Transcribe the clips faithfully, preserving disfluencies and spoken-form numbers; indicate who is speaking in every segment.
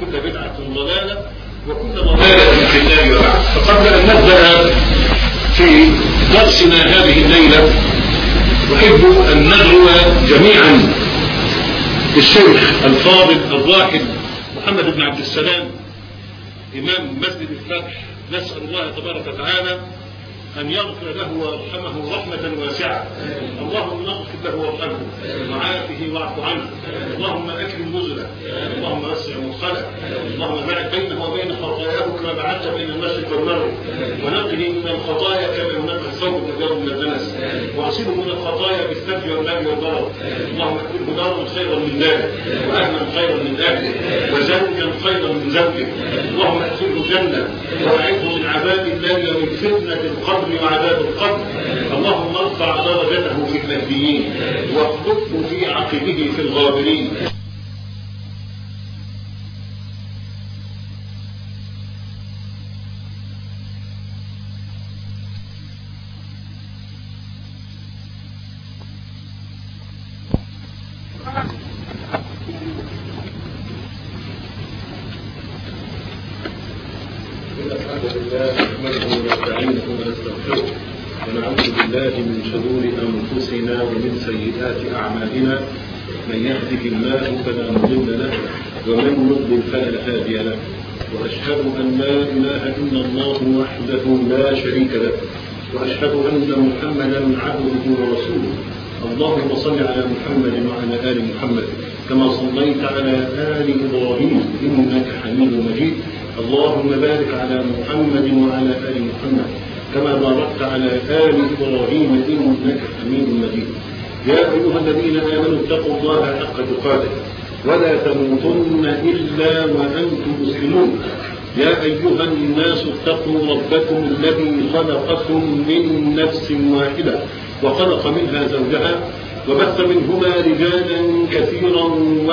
Speaker 1: وكل بدعة ضلالة وكل ضلالة في النار وبعد. فقبل أن نبدأ في درسنا هذه الليلة أحب أن ندعو جميعا الشيخ الفاضل الراحل محمد بن عبد السلام إمام مسجد الفتح. نسأل الله تبارك وتعالى أن يغفر له ويرحمه رحمة واسعة. اللهم اغفر له وارحمه وعافه واعف عنه. اللهم أكرم نزله. اللهم وسع مدخله. اللهم باعد بينه وبين خطاياه كما بعدت بين المشرق والمغرب، ونقه من الخطايا كما ينقى الثوب الأبيض من الدنس، واغسله من الخطايا بالثلج والماء والبرد. اللهم اكرمه دارا خيرا من داره، وأهلا خيرا من أهله، وزوجا خيرا من زوجه. اللهم ادخله جنة وأعذه من عذاب النار ومن فتنة القبر وعذاب القبر. اللهم ارفع درجته في المهديين واخلفه في عقبه في الغابرين.
Speaker 2: ونعوذ بالله من شرور أنفسنا ومن سيئات أعمالنا. من يهده الله فلا مضل له ومن يضلل فلا هادي له، وأشهد أن لا إله إلا الله وحده لا شريك له، وأشهد أن محمدا عبده ورسوله. اللهم صل على محمد وعلى آل محمد كما صليت على آل إبراهيم إنك حميد مجيد. اللهم بارك على محمد وعلى آل محمد كما باركت على آل إبراهيم إنك حميد مجيد. يا أيها الذين آمنوا اتقوا الله حق تقاته ولا تموتن إلا وأنتم مسلمون. يا أيها الناس اتقوا ربكم الذي خلقكم من نفس واحدة وخلق منها زوجها وبث منهما رجالا كثيرا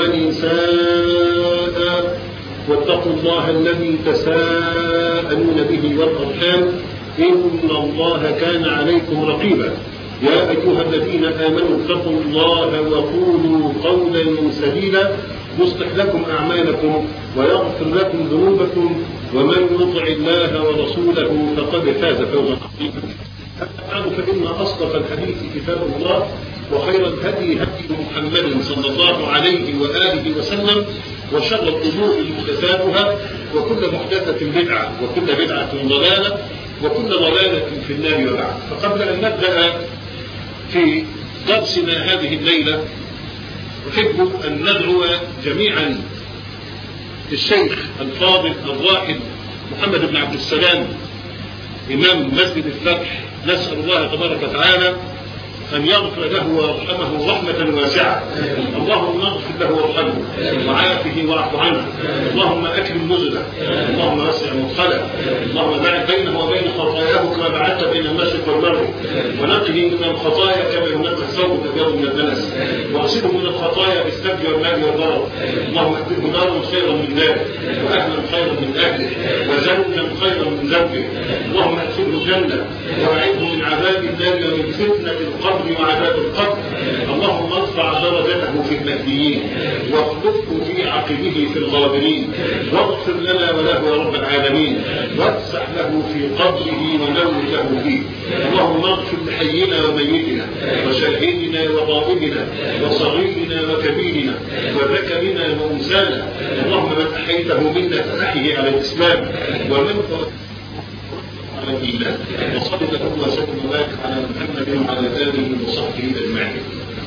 Speaker 2: ونساء، واتقوا الله الذي تساءلون به والأرحام إن الله كان عليكم رقيبا. يا أيها الذين آمنوا اتقوا الله وقولوا قولا سديدا يصلح لكم أعمالكم ويغفر لكم ذنوبكم، ومن يطع الله ورسوله فقد فاز فوزا عظيما. أما فإن أصدق الحديث كتاب الله، وخير الهدي هدي محمد صلى الله عليه وآله وسلم، وشر الأمور محدثاتها، وكل محدثة بدعة، وكل بدعة ضلالة، وكل ضلالة في النار وبعد. فقبل أن نبدأ في درسنا هذه الليلة أحب أن ندعو جميعا الشيخ الفاضل الراحل محمد بن عبد السلام إمام مسجد الفتح. نسأل الله تبارك وتعالى أن يغفر له ويرحمه رحمة واسعة. اللهم اغفر له وارحمه وعافه واعف عنه. اللهم أكرم نزله. اللهم وسع مدخله. اللهم باعد بينه وبين خطاياه كما بعدت بين المشرق والمغرب، ونقه من الخطايا كما ينقى الثوب الأبيض من الدنس، واغسله من الخطايا بالثلج والماء والبرد. اللهم اكرمه دارا خيرا من داره، وأهلا خيرا من أهله، وزوجا خيرا من زوجه. اللهم ادخله جنة وأعذه من عذاب النار ومن فتنة القبر وعذاب القبر. اللهم ارفع درجته في المهديين واخلفه في عقبه في الغابرين، واغفر لنا وله يا رب العالمين، وافسح له في قبره ونور له فيه. اللهم اغفر لحينا وميتنا وشاهدنا وغائبنا وصغيرنا وكبيرنا وذكرنا وانثانا. اللهم من احيته منا فاحيه على الاسلام، ومن على الإيمان. وصلى الله وسلم وبارك على محمد وعلى آله وصحبه أجمعين.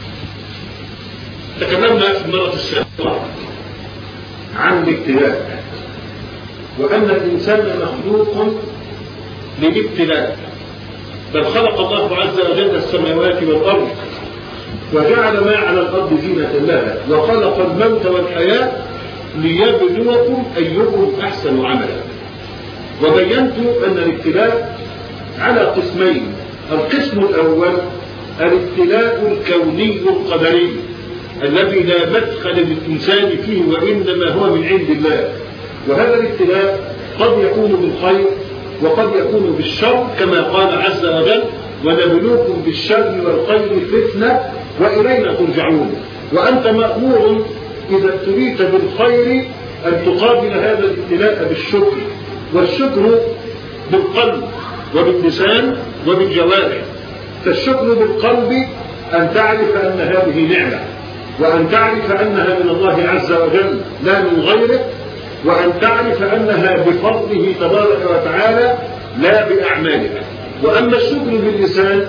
Speaker 2: تكلمنا في المرة السابقة عن الابتلاء، وأن الإنسان مخلوق للابتلاء، بل خلق الله عز وجل السماوات والأرض وجعل ما على الأرض زينة لها، وخلق الموت والحياة ليبلوكم أيكم أحسن عملا. وبينت أن الابتلاء على قسمين. القسم الأول الابتلاء الكوني القدري الذي لا مدخل للإنسان فيه وإنما هو من عند الله، وهذا الابتلاء قد يكون بالخير وقد يكون بالشر كما قال عز وجل: ونبلوكم بالشر والخير فتنة وإلينا ترجعون. وأنت مأمور إذا ابتليت بالخير أن تقابل هذا الابتلاء بالشكر، والشكر بالقلب وباللسان وبالجوارح. فالشكر بالقلب أن تعرف أن هذه نعمة، وأن تعرف أنها من الله عز وجل لا من غيره، وأن تعرف أنها بفضله تبارك وتعالى لا بأعمالك. وأما الشكر باللسان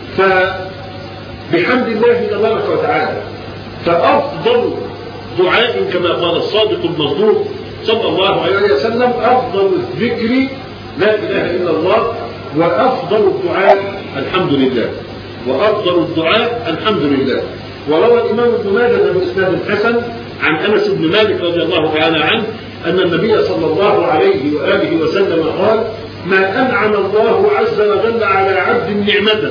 Speaker 2: فبحمد الله تبارك وتعالى. فأفضل دعاء كما قال الصادق المصدوق صلى الله عليه وسلم: أفضل الذكر لا إله إلا الله، وأفضل الدعاء الحمد لله، وأفضل الدعاء الحمد لله. وروى الإمام ابن ماجه بإسناد حسن عن أنس بن مالك رضي الله تعالى عنه أن النبي صلى الله عليه وآله وسلم قال: ما أنعم الله عز وجل على عبد نعمة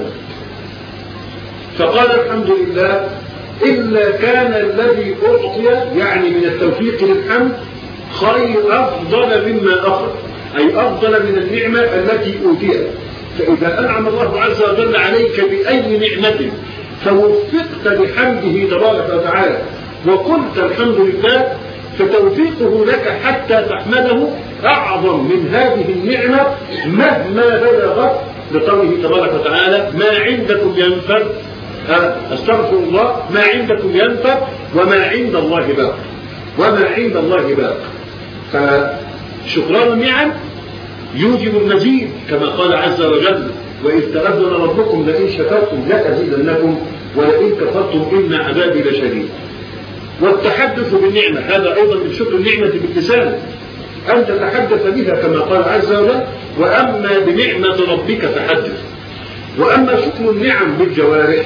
Speaker 2: فقال الحمد لله إلا كان الذي أعطي، يعني من التوفيق للحمد، خير أفضل مما أخذ، أي أفضل من النعمة التي أوتيت. فإذا أنعم الله عز وجل عليك بأي نعمة فوفقت لحمده تبارك وتعالى وقلت الحمد لله، فتوفيقه لك حتى تحمده أعظم من هذه النعمة مهما بلغت، لقوله تبارك وتعالى: ما عندكم ينفد، استغفر الله، ما عندكم ينفد وما عند الله باق، وما عند الله باق. فشكران النعم يوجب المزيد كما قال عز وجل: وإذ تأذن ربكم لئن شكرتم لأزيدنكم ولئن كفرتم إن عذابي لشديد. والتحدث بالنعمة هذا أيضا من شكر النعمة باللسان، أن تتحدث بها كما قال عز وجل: وأما بنعمة ربك فحدث. وأما شكر النعم بالجوارح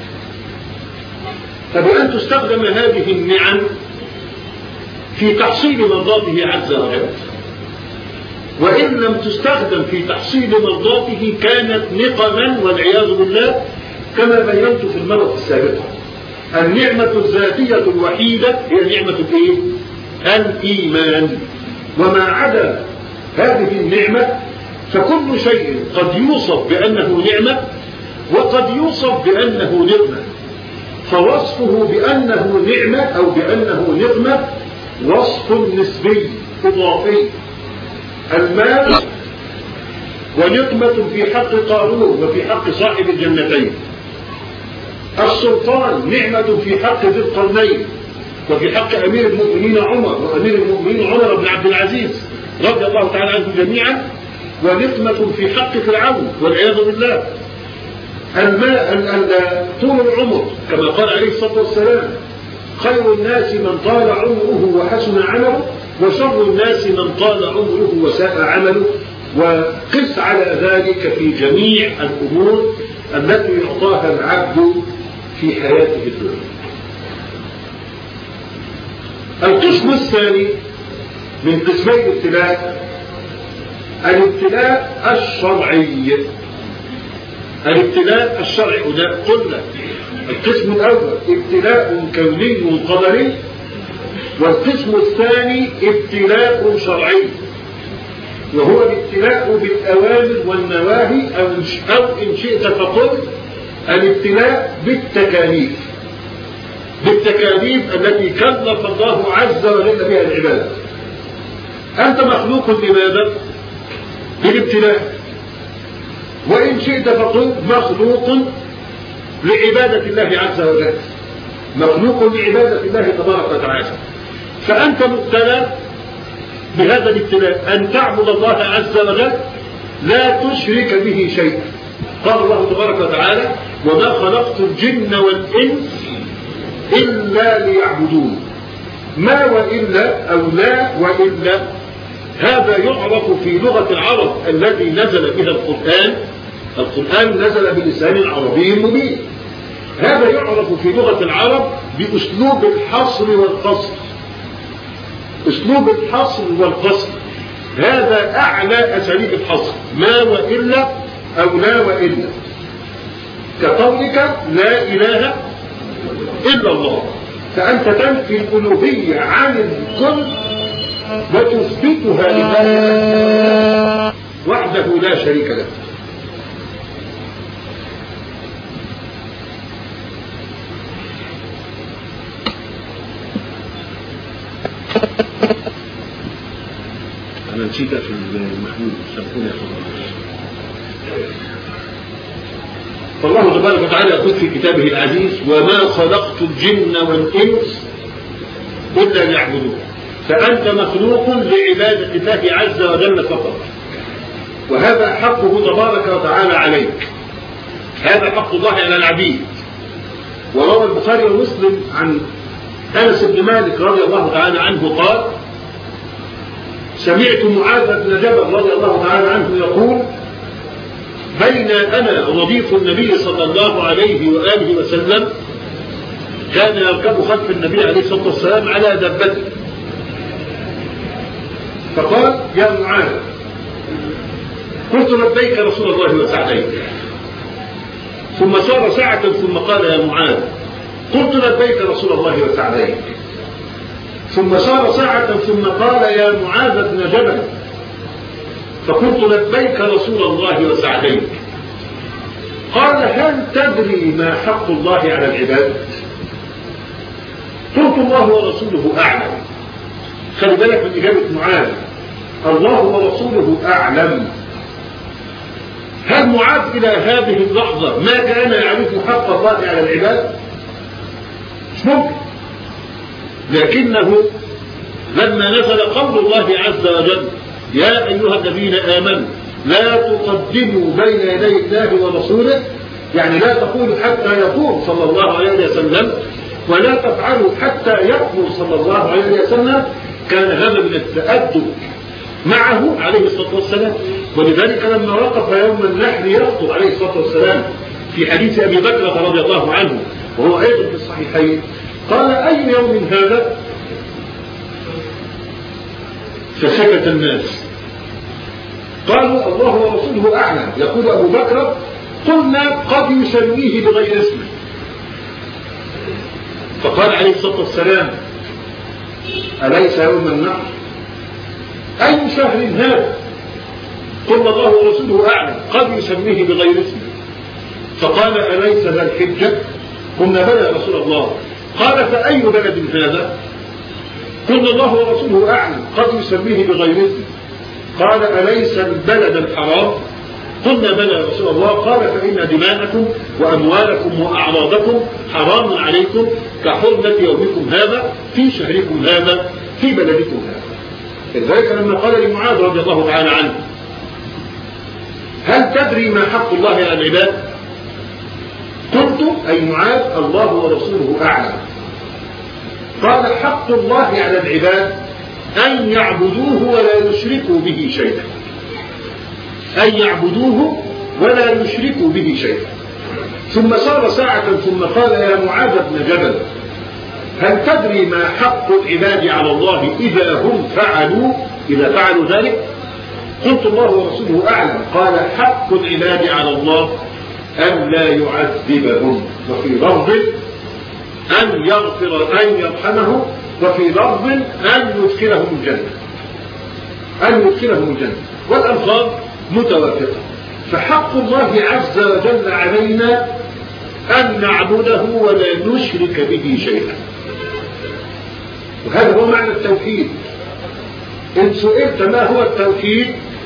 Speaker 2: فبأن تستخدم هذه النعم في تحصيل مرضاته عز وجل، وإن لم تستخدم في تحصيل مرضاته كانت نقما والعياذ بالله، كما بينت في المرة السابقة. النعمة الذاتية الوحيدة هي نعمة الايه؟ الإيمان. وما عدا هذه النعمة فكل شيء قد يوصف بأنه نعمة وقد يوصف بأنه نقمة. فوصفه بأنه نعمة أو بأنه نقمة وصف نسبي إضافي. المال ونقمة في حق قارون وفي حق صاحب الجنتين. السلطان نعمة في حق ذي القرنين وفي حق أمير المؤمنين عمر وأمير المؤمنين عمر بن عبد العزيز رضي الله تعالى عنه جميعا، ونقمة في حق فرعون والعياذ بالله. الماء طول العمر كما قال عليه الصلاة والسلام: خير الناس من طال عمره وحسن عمله، وشر الناس من طال عمره وساء عمله. وقس على ذلك في جميع الأمور التي يعطاها العبد في حياته الدنيا. القسم الثاني من قسمي الابتلاء الابتلاء الشرعي. الابتلاء الشرعي قلنا القسم الأول ابتلاء كوني قدري، والقسم الثاني ابتلاء شرعي، وهو الابتلاء بالأوامر والنواهي، أو إن شئت فقل الابتلاء بالتكاليف، بالتكاليف التي كلف الله عز وجل بها العباد. أنت مخلوق لماذا؟ بالابتلاء. وإن شئت فقل مخلوق لعبادة الله عز وجل، مخلوق لعبادة الله تبارك وتعالى. فأنت مبتلى بهذا الابتلاء أن تعبد الله عز وجل لا تشرك به شيئا. قال الله تبارك وتعالى: وما خلقت الجن والإنس إلا ليعبدون. ما وإلا أو لا وإلا هذا يعرف في لغة العرب الذي نزل بها القرآن. القرآن نزل بلسان عربي مبين. هذا يعرف في لغة العرب بأسلوب الحصر والقصر. أسلوب الحصر والقصر هذا أعلى أساليب الحصر، ما وإلا أو لا وإلا. كقولك لا إله إلا الله، فأنت تنفي الألوهية عن الكل وتثبتها لله وحده لا شريك له. أنا نسيتها في المحمود سبقوني يا فضل. فالله تبارك وتعالى يقول في كتابه العزيز وما خلقت الجن والإنس إلا ليعبدون. فأنت مخلوق لعبادة الله عز وجل فقط، وهذا حقه تبارك وتعالى عليك، هذا حق الله على العبيد. وروى البخاري ومسلم عن أنس بن مالك رضي الله تعالى عنه قال سمعت معاذ بن جبل رضي الله تعالى عنه يقول بين أنا رديف النبي صلى الله عليه وآله وسلم كان يركب خلف النبي عليه الصلاة والسلام على دابته، فقال يا معاذ قلت لبيك رسول الله وسعديك، ثم سار ساعة ثم قال يا معاذ قلت لبيك رسول الله وسعديك، ثم سار ساعة ثم قال يا معاذ بن جبل، فقلت لبيك رسول الله وسعديك. قال هل تدري ما حق الله على العباد؟ قلت الله ورسوله أعلم. خلي بالك من إجابة معاذ، الله ورسوله أعلم. هل معاذ إلى هذه اللحظة ما كان يعرف حق الله على العباد؟ مش ممكن. لكنه لما نزل قول الله عز وجل يا أيها الذين آمنوا لا تقدموا بين يدي الله ورسوله، يعني لا تقولوا حتى يقول صلى الله عليه وسلم ولا تفعلوا حتى يقول صلى الله عليه وسلم، كان هذا من التأدب معه عليه الصلاة والسلام. ولذلك لما وقف يوم النحر يخطب عليه الصلاة والسلام في حديث أبي بكر رضي الله عنه وهو أيضا في الصحيحين قال أي يوم هذا؟ فسكت الناس، قالوا الله ورسوله أعلم. يقول أبو بكر قلنا قد يسميه بغير اسمه، فقال عليه الصلاة والسلام أليس يوم النحر؟ أي شهر هذا؟ قلنا الله ورسوله أعلم قد يسميه بغير اسمه، فقال أليس ذا الحجة؟ قلنا بلى يا رسول الله. قال فأي بلد هذا؟ قلنا الله ورسوله أعلم قد يسميه بغير اسمه، قال أليس البلد الحرام؟ قلنا بلى يا رسول الله. قال فإن دماءكم وأموالكم وأعراضكم حرام عليكم كحرمة يومكم هذا في شهركم هذا في بلدكم هذا. لذلك لما قال لمعاذ رضي الله تعالى عنه هل تدري ما حق الله على العباد؟ قلت أي معاذ الله ورسوله أعلم. قال حق الله على العباد أن يعبدوه ولا يشركوا به شيئا، أن يعبدوه ولا يشركوا به شيئا. ثم صار ساعة ثم قال يا معاذ بن جبل هل تدري ما حق العباد على الله إذا هم فعلوا إذا فعلوا ذلك؟ قلت الله ورسوله أعلم. قال حق العباد على الله أن لا يعذبهم، وفي لفظ أن يغفر أن يرحمه، وفي لفظ أن يدخلهم الجنة، أن يدخلهم الجنة، والألفاظ متوافقة. فحق الله عز وجل علينا أن نعبده ولا نشرك به شيئا، وهذا هو معنى التوحيد. إن سئلت ما هو التوحيد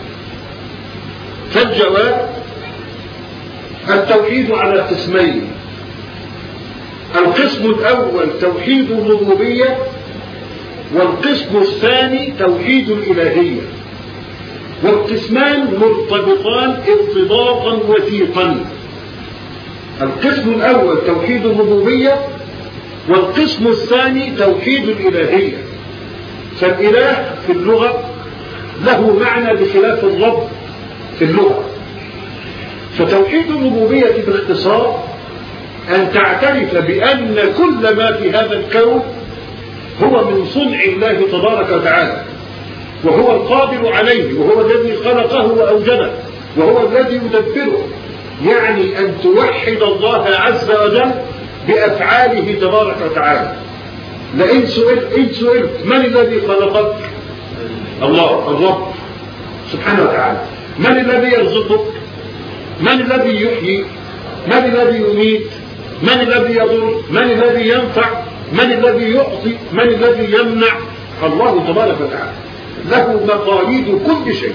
Speaker 2: فالجواب التوحيد على قسمين. القسم الأول توحيد الربوبية، والقسم الثاني توحيد الإلهية، والقسمان مرتبطان ارتباطا وثيقا. القسم الأول توحيد الربوبية، والقسم الثاني توحيد الإلهية. فالإله في اللغة له معنى بخلاف الرب في اللغة. فتوحيد الربوبية باختصار أن تعترف بأن كل ما في هذا الكون هو من صنع الله تبارك وتعالى، وهو القادر عليه، وهو الذي خلقه وأوجده، وهو الذي يدبره. يعني أن توحد الله عز وجل بأفعاله تبارك وتعالى. لئن سئلت إن سئلت من الذي خلقك؟ الله الرب سبحانه وتعالى. من الذي يرزقك؟ من الذي يحيي؟ من الذي يميت؟ من الذي يضر؟ من الذي ينفع؟ من الذي يعطي؟ من الذي يمنع؟ الله تبارك وتعالى. له مقاليد كل شيء،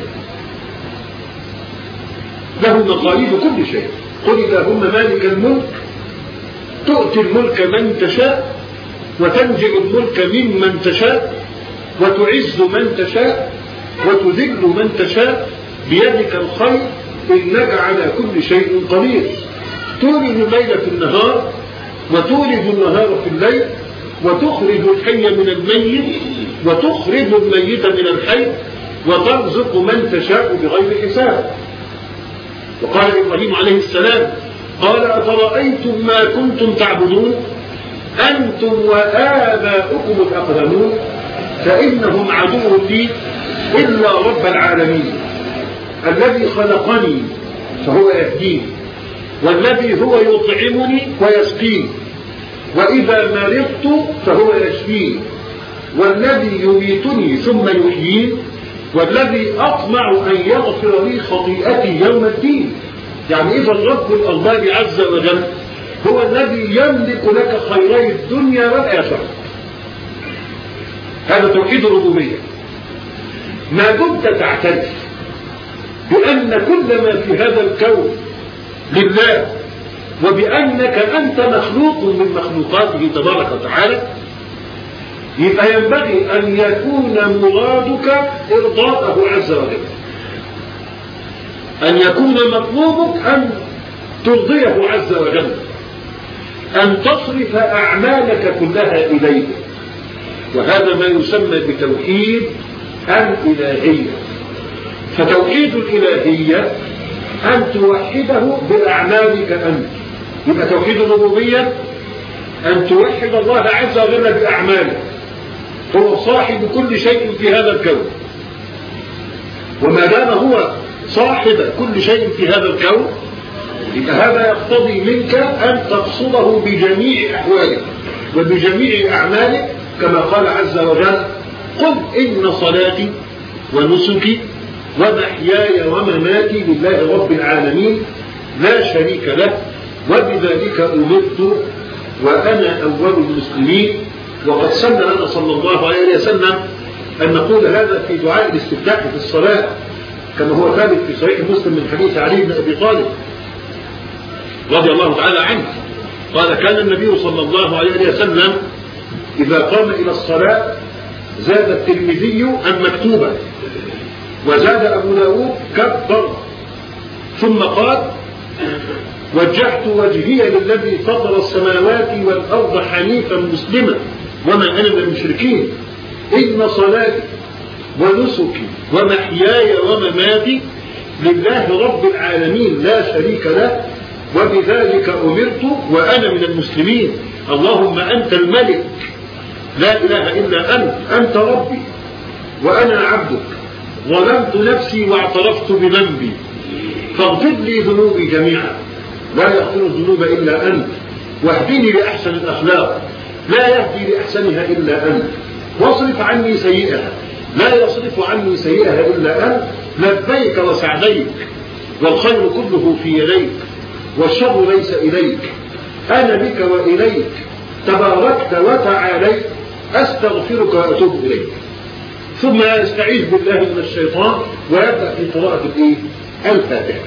Speaker 2: له مقاليد كل شيء. قل اللهم مالك الملك تؤتي الملك من تشاء وتنزع الملك ممن تشاء وتعز من تشاء وتذل من تشاء بيدك الخير إنك على كل شيء قدير. تولج الليل في النهار وتولج النهار في الليل وتخرج الحي من الميت وتخرج الميت من الحي وترزق من تشاء بغير حساب. وقال إبراهيم عليه السلام قال أفرأيتم ما كنتم تعبدون أنتم وآباؤكم الأقدمون فإنهم عدو لي إلا رب العالمين الذي خلقني فهو يهديني والذي هو يطعمني ويسقيني وإذا مرضت فهو يشفيني والذي يميتني ثم يحييني والذي أطمع أن يغفر لي خطيئتي يوم الدين. يعني إذا الرب الله عز وجل هو الذي يملك لك خيري الدنيا والآخرة. هذا توحيد الربوبية. ما دمت تعترف بأن كل ما في هذا الكون لله وبأنك أنت مخلوق من مخلوقاته تبارك وتعالى يبقى ينبغي أن يكون مرادك إرضاءه عز وجل، أن يكون مطلوبك أن ترضيه عز وجل، أن تصرف أعمالك كلها إليه. وهذا ما يسمى بتوحيد الإلهية. فتوحيد الإلهية أن توحده بأعمالك أنت. يبقى توحيد الربوبية أن توحد الله عز وجل بأعمالك. هو صاحب كل شيء في هذا الكون، وما دام هو صاحب كل شيء في هذا الكون يبقى هذا يقتضي منك أن تقصده بجميع أحوالك وبجميع أعمالك كما قال عز وجل قل إن صلاتي ونسكي ومحياي ومماتي لله رب العالمين لا شريك له وبذلك أمرت وأنا أول المسلمين. وقد سن لنا صلى الله عليه وسلم أن نقول هذا في دعاء الاستفتاح في الصلاة كما هو ثابت في صحيح مسلم من حديث علي بن أبي طالب رضي الله تعالى عنه قال كان النبي صلى الله عليه وسلم إذا قام إلى الصلاة زاد الترمذي أن مكتوبا وزاد أبو داود كبر ثم قال وجهت وجهي للذي فطر السماوات والأرض حنيفا مسلما وما أنا من المشركين إن صلاتي ونسكي ومحياي ومماتي لله رب العالمين لا شريك له وبذلك أمرت وأنا من المسلمين. اللهم أنت الملك لا إله إلا أنت أنت ربي وأنا عبدك ظلمت نفسي واعترفت بذنبي فاغفر لي ذنوبي جميعا لا يغفر الذنوب إلا أنت واهدني لأحسن الأخلاق لا يهدي لأحسنها إلا أنت واصرف عني سيئها لا يصرف عني سيئها إلا أنت لبيك وسعديك والخير كله في يديك والشر ليس إليك أنا بك وإليك تباركت وتعاليت أستغفرك وأتوب إليك. ثم يستعيذ بالله من الشيطان ويبدأ في قراءة الفاتحة.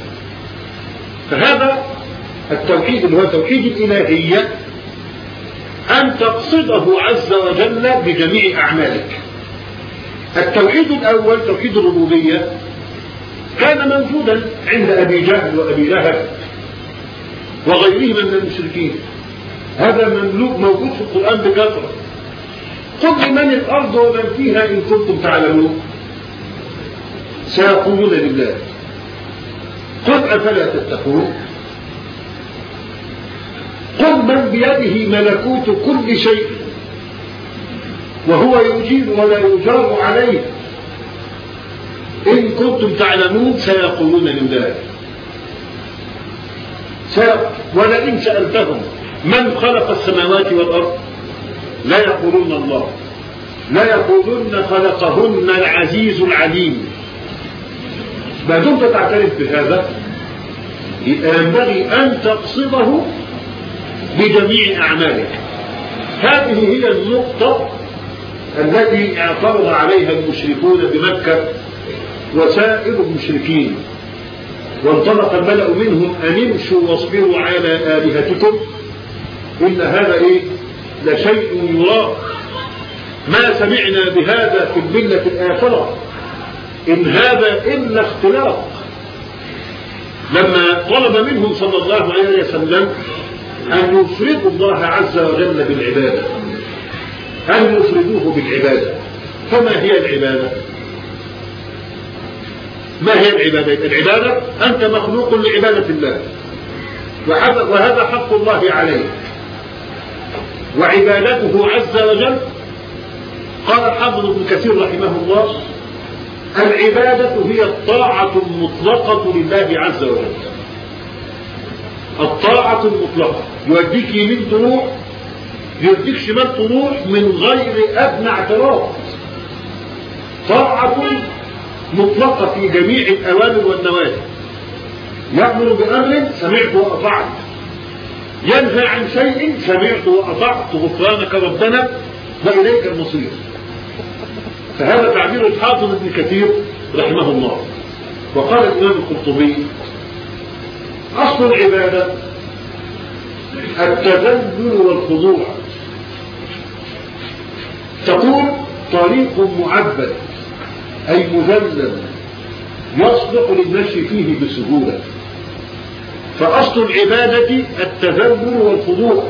Speaker 2: فهذا التوحيد اللي هو توحيد الإلهية أن تقصده عز وجل بجميع أعمالك. التوحيد الأول توحيد الربوبية كان موجودا عند أبي جهل وأبي لهب وغيرهم من المشركين. هذا مملوك موجود في القرآن بكثرة. قل لمن الأرض ومن فيها إن كنتم تعلمون سيقولون لله قل أفلا تتقون قل من بيده ملكوت كل شيء وهو يجير ولا يجار عليه إن كنتم تعلمون سيقولون لله. ولئن سألتهم من خلق السماوات والأرض لا يقولون الله لا يقولون خلقهن العزيز العليم. ما دمت تعترف بهذا ينبغي أن التي اعترض عليها المشركون بمكة وسائر المشركين، وانطلق الملأ منهم أن امشوا واصبروا على آلهتكم إن هذا إيه لشيء يرام، ما سمعنا بهذا في الملة الآخرة إن هذا إلا اختلاق. لما طلب منهم صلى الله عليه وسلم أن يفردوا الله عز وجل بالعبادة، أن يفردوه بالعبادة، فما هي العبادة؟ ما هي العبادة؟ العبادة أنت مخلوق لعبادة الله، وهذا حق الله عليك، وعبادته عز وجل. قال الحافظ ابن كثير رحمه الله: العبادة هي الطاعة المطلقة لله عز وجل. الطاعة المطلقة يوديك يمين تروح، يوديك شمال تروح من غير أدنى اعتراض. طاعة مطلقة في جميع الأوامر والنواهي، يأمر بأمر سمعت وأطعت، ينهى عن شيء سمعت وأطعت، غفرانك ربنا وإليك المصير. فهذا تعبير الحافظ ابن كثير رحمه الله. وقال الإمام القرطبي: أصل العبادة التذلل والخضوع. تقول طريق معبد أي مذلل يصلح للمشي فيه بسهولة. فأصل العبادة التذلل والخضوع.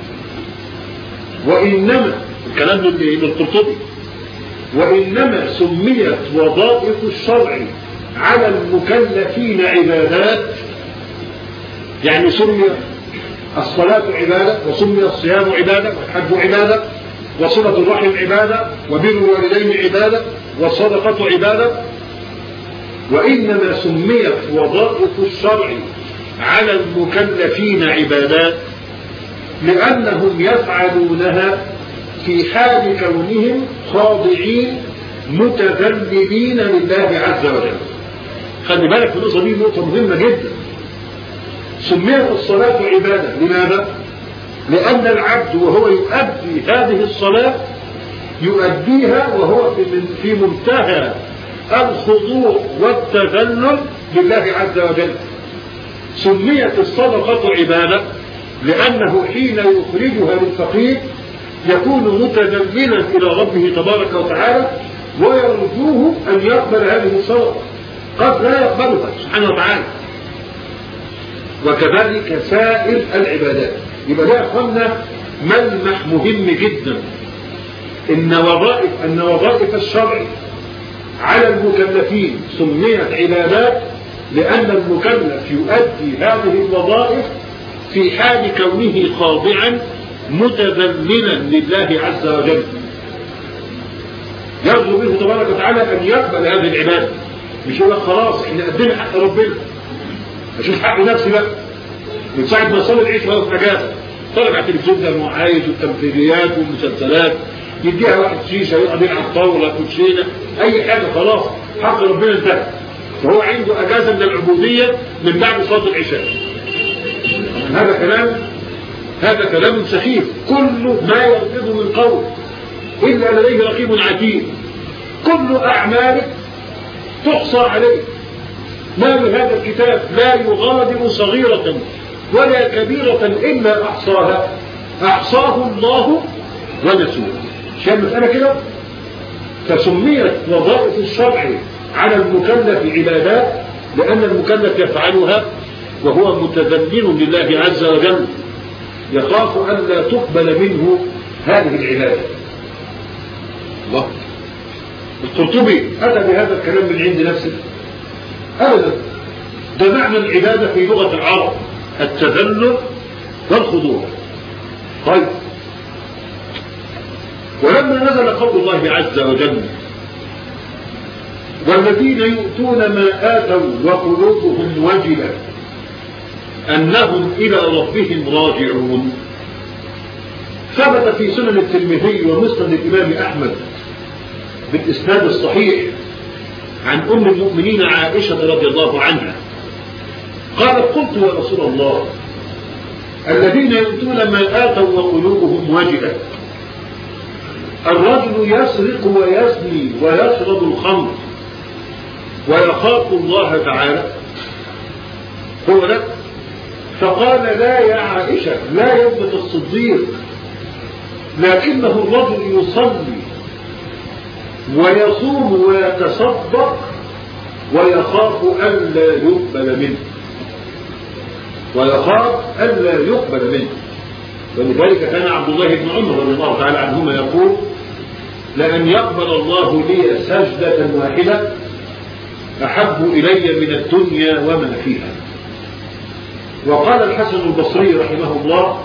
Speaker 2: وإنما الكلام للقرطبي: وإنما سميت وظائف الشرع على المكلفين عبادات، يعني سمي الصلاة عبادة، وسمي الصيام عبادة، والحج عبادة، وصلة الرحم عبادة، وبر الوالدين عبادة، والصدقة عبادة. وإنما سميت وظائف الشرع على المكلفين عبادات لأنهم يفعلونها في حال كونهم خاضعين متذللين لله عز وجل. خلي بالك في النقطة دي، نقطة مهمة جدا. سميت الصلاة عبادة، لماذا؟ لأن العبد وهو يؤدي هذه الصلاة يؤديها وهو في منتهى الخضوع والتذلل لله عز وجل. سميت الصدقة عبادة لأنه حين يخرجها للفقير يكون متذللا إلى ربه تبارك وتعالى ويرجوه أن يقبل هذه الصدقة، قد لا يقبلها سبحانه وتعالى. وكذلك سائر العبادات. يبقى ده أخوانا ملمح مهم جدا، إن وظائف أن وظائف الشرع على المكلفين سميت عبادات لأن المكلف يؤدي هذه الوظائف في حال كونه خاضعا متذللا لله عز وجل، يرجو منه تبارك وتعالى أن يقبل هذه العبادة. مش يقول لك خلاص احنا قدمنا حق ربنا، اشوف حق نفسي بقى من ساعة ما صلي العيش وهو في اجازة، طلع على التلفزيون زي ما هو عايز، والتمثيليات والمسلسلات، يديها واحد شيشه يقعد يلعب طاوله كوتشينه اي حاجه، خلاص حق ربنا انتهى، وهو عنده اجازه من العبوديه من بعد صلاه العشاء. هذا كلام هذا كلام سخيف، كل ما يلفظ من قول الا لديه رقيب عتيد، كل اعمالك تحصى عليه. ما لهذا الكتاب لا يغادر صغيرة ولا كبيرة إلا أحصاها، أحصاه الله ونسوه. شيء المسألة كده. فسميت وظائف الشرع على المكلف عبادات لأن المكلف يفعلها وهو متذلل لله عز وجل، يخاف أن لا تقبل منه هذه العبادة. الله. القرطبي أتى بهذا الكلام من عند نفسه؟ أبدا. ده معنى العبادة في لغة العرب، التذلل والخضوع. طيب، ولما نزل قول الله عز وجل: والذين يؤتون ما آتوا وقلوبهم وجلة أنهم إلى ربهم راجعون، ثبت في سنن الترمذي ومسند الإمام أحمد بالإسناد الصحيح عن أم المؤمنين عائشة رضي الله عنها قالت: قلت يا رسول الله، الذين يؤتون ما آتوا وقلوبهم وجلة، الرجل يسرق ويزني ويشرب الخمر ويخاف الله تعالى، هو ده. فقال لا يا عائشة، لا يا ابنة الصديق، لكنه الرجل يصلي ويصوم ويتصدق ويخاف ألا يقبل منه، ويخاف ألا يقبل منه. ولذلك كان عبد الله بن عمر رضي الله تعالى عنهما يقول لأن يقبل الله لي سجدة واحدة أحب إلي من الدنيا وما فيها. وقال الحسن البصري رحمه الله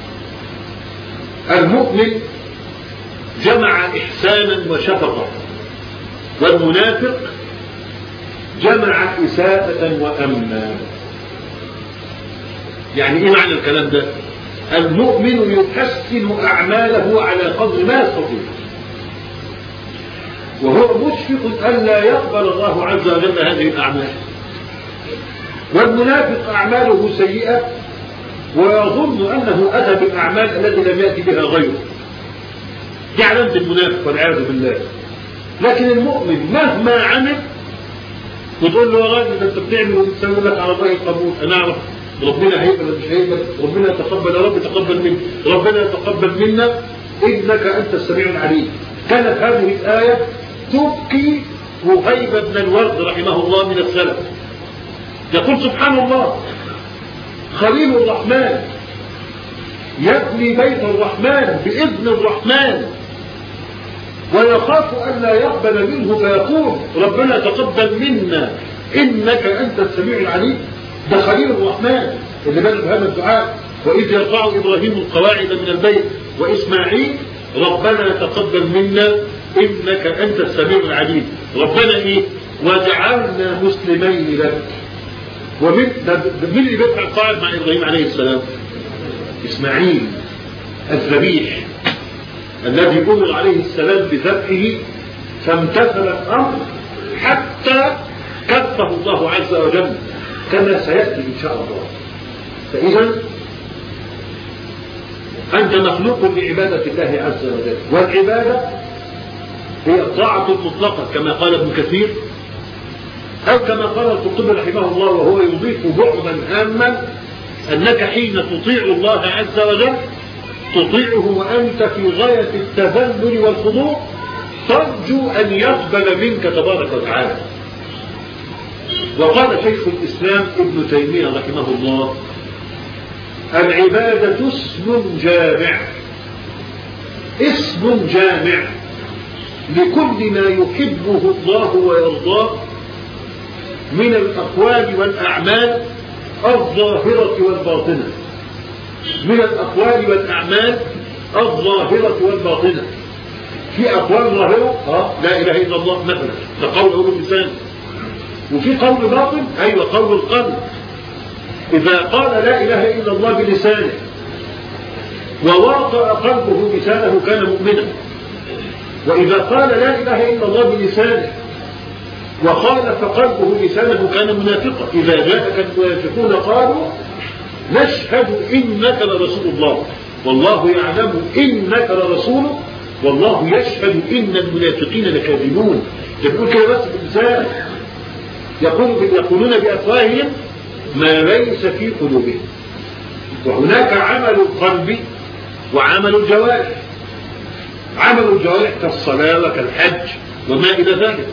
Speaker 2: المؤمن جمع إحسانا وشفقة، والمنافق جمع إساءة وأمنا. يعني إيه معنى الكلام ده؟ المؤمن يحسن أعماله على قدر ما يستطيع، وهو مشفق ألا يقبل الله عز وجل هذه الأعمال. والمنافق أعماله سيئة ويظن أنه أتى بالأعمال التي لم يأتي بها غيره، دي علامة المنافق والعياذ بالله. لكن المؤمن مهما عمل وتقول له يا راجل انت بتعمل وبتسوي لك على رأي القبول، انا اعرف ربنا هيقبل ولا مش هيقبل، ربنا يتقبل، يا رب تقبل مني، ربنا يتقبل منا انك انت السميع العليم. كانت هذه الآية تبكي وهيب بن الورد رحمه الله من السلف، يقول سبحان الله خليل الرحمن يبني بيت الرحمن بإذن الرحمن ويخاف أن لا يقبل منه، فيقول ربنا تقبل منا إنك أنت السميع العليم. ده خليل الرحمن اللي بدأ بهذا الدعاء، وإذ يرفع إبراهيم القواعد من البيت وإسماعيل ربنا تقبل منا إنك أنت السميع العليم. ربنا إيه؟ وجعلنا مسلمين لك. ومن من اللي بيدفع القواعد مع إبراهيم عليه السلام؟ إسماعيل الذبيح الذي أمر عليه السلام بذبحه فامتثل الأمر حتى كفه الله عز وجل كما سيأتي إن شاء الله. فإذا أنت مخلوق لعبادة الله عز وجل، والعبادة هي الطاعة المطلقة كما قال ابن كثير، أو كما قال القرطبي رحمه الله وهو يضيف بعضا هاما أنك حين تطيع الله عز وجل تطيعه وأنت في غاية التذلل والخضوع، ترجو أن يقبل منك تبارك وتعالى. وقال شيخ الإسلام ابن تيمية رحمه الله العبادة اسم جامع، اسم جامع لكل ما يحبه الله ويرضاه من الأقوال والأعمال الظاهرة والباطنة، من الأقوال والأعمال الظاهرة والباطنة. في أقوال ظاهرة آه لا إله إلا الله مثلا، ده قول أول اللسان، وفي قول باطن أيوة قول القلب. إذا قال لا إله إلا الله بلسانه وواطأ قلبه لسانه كان مؤمنا، وإذا قال لا إله إلا الله بلسانه وخالف قلبه لسانه كان منافقا. إذا جاءك المنافقون قالوا نشهد إنك لرسول الله والله يعلم إنك لرسوله والله يشهد إن المنافقين لكاذبون. يقول كده بس باللسان، يقول يقولون بأفواههم ما ليس في قلوبهم. وهناك عمل القلب وعمل الجوارح، عمل الجوارح كالصلاة وكالحج وما إلى ذلك،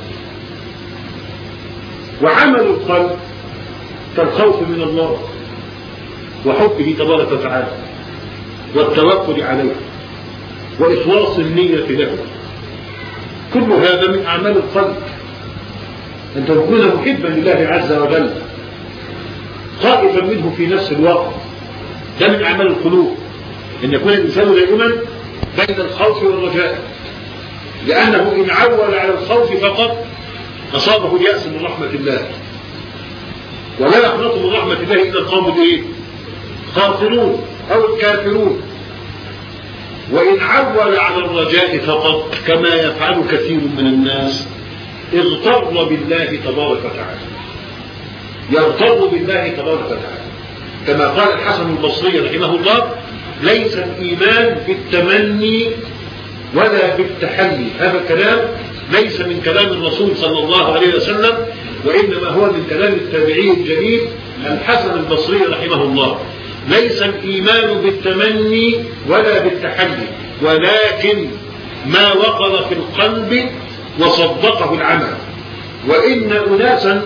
Speaker 2: وعمل القلب كالخوف من الله وحبه تبارك وتعالى والتوكل عليه وإخلاص النية له. كل هذا من أعمال القلب، أن تكون محبا لله عز وجل خائفا منه في نفس الوقت، ده من أعمال القلوب. أن يكون الإنسان دائما بين الخوف والرجاء، لأنه إن عول على الخوف فقط أصابه اليأس من رحمة الله، ولا يقنط من رحمة الله إلا القوم الإيه؟ خاسرون أو الكافرون. وإن عول على الرجاء فقط كما يفعل كثير من الناس اغتر بالله تبارك وتعالى، يغتر بالله تبارك وتعالى، كما قال الحسن البصري رحمه الله ليس الإيمان بالتمني ولا بالتحلي. هذا الكلام ليس من كلام الرسول صلى الله عليه وسلم، وإنما هو من كلام التابعي الجليل الحسن البصري رحمه الله. ليس الإيمان بالتمني ولا بالتحلي، ولكن ما وقر في القلب وصدقه العمل. وإن أناسا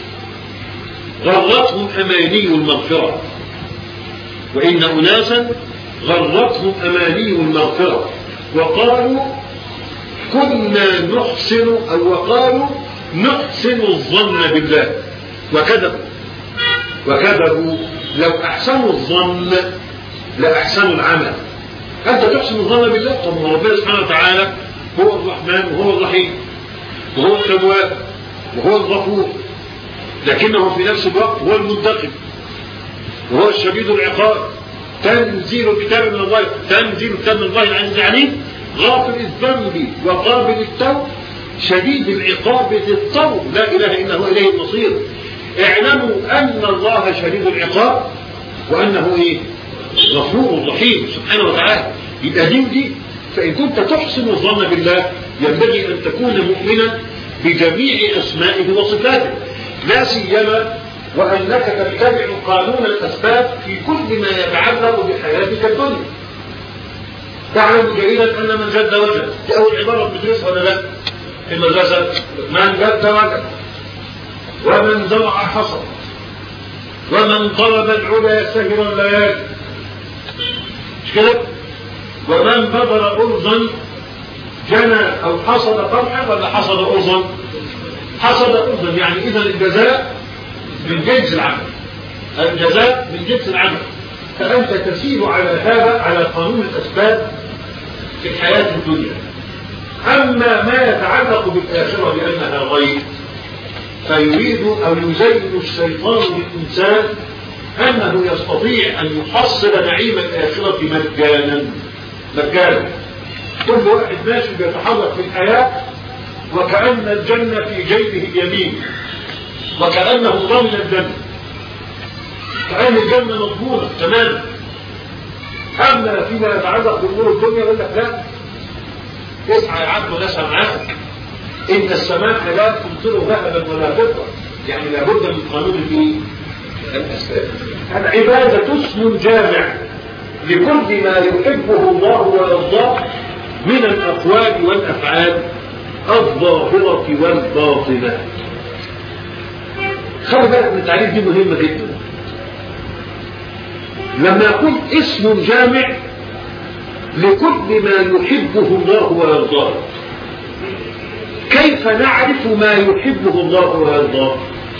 Speaker 2: غرتهم أماني المغفرة، وإن أناسا غرتهم أماني المغفرة وقالوا كنا نحسن أو وقالوا نحسن الظن بالله وكذبوا وكذبوا. لو أحسنوا الظن لأحسنوا العمل. أنت تحسن الظن بالله؟ طب ربنا سبحانه وتعالى هو الرحمن وهو الرحيم وهو التواب وهو الغفور، لكنه في نفس الوقت هو المنتقم وهو الشديد العقاب. تنزيل كتاب من الله، تنزيل كتاب من الله العزيز العليم، غافر الذنب وقابل التوب شديد العقاب ذي الطول، لا إله إلا هو إليه المصير. اعلموا أن الله شديد العقاب وأنه إيه؟ غفور رحيم سبحانه وتعالى. يبقى دي ودي. فإن كنت تحسن الظن بالله ينبغي أن تكون مؤمنا بجميع أسمائه وصفاته، لا سيما وأنك تتبع قانون الأسباب في كل ما يتعلق بحياتك الدنيا. تعلم جيدا أن من جد وجد، دي أول عبارة بتدرسها ولا لا في المدرسة؟ من جد وجد، ومن زرع حصد، ومن طلب العلا سهر الليالي، مش كده؟ ومن بذر أرضا جنى أو حصد قمحا ولا حصد أرضا؟ حصد أرضا. يعني إذا الجزاء من جنس العمل، الجزاء من جنس العمل. فأنت تسير على هذا، على قانون الأسباب في الحياة الدنيا. أما ما يتعلق بالآخرة بأنها غيب، فيريد أو يزين الشيطان للإنسان أنه يستطيع أن يحصل نعيم الآخرة مجانا مجانا. كل واحد ماشي بيتحرك في الحياة وكأن الجنة في جيبه اليمين، وكأنه ضمن الجنة، كأن الجنة مضمونة تماما. أما فيما يتعلق بأمور الدنيا يقول لك لا، اسعى يا عبد ونسعى معاك، إن السماء لا تمطر ذهبا ولا فضة. يعني لابد من قانون الايه؟ الأسباب. العبادة اسم جامع لكل ما يحبه الله ويرضاه من الأقوال والأفعال الظاهرة والباطنة. خلي بالك من التعريف دي مهمة جدا. لما يكون اسم جامع لكل ما يحبه الله ويرضاه، كيف نعرف ما يحبه الله ويرضاه؟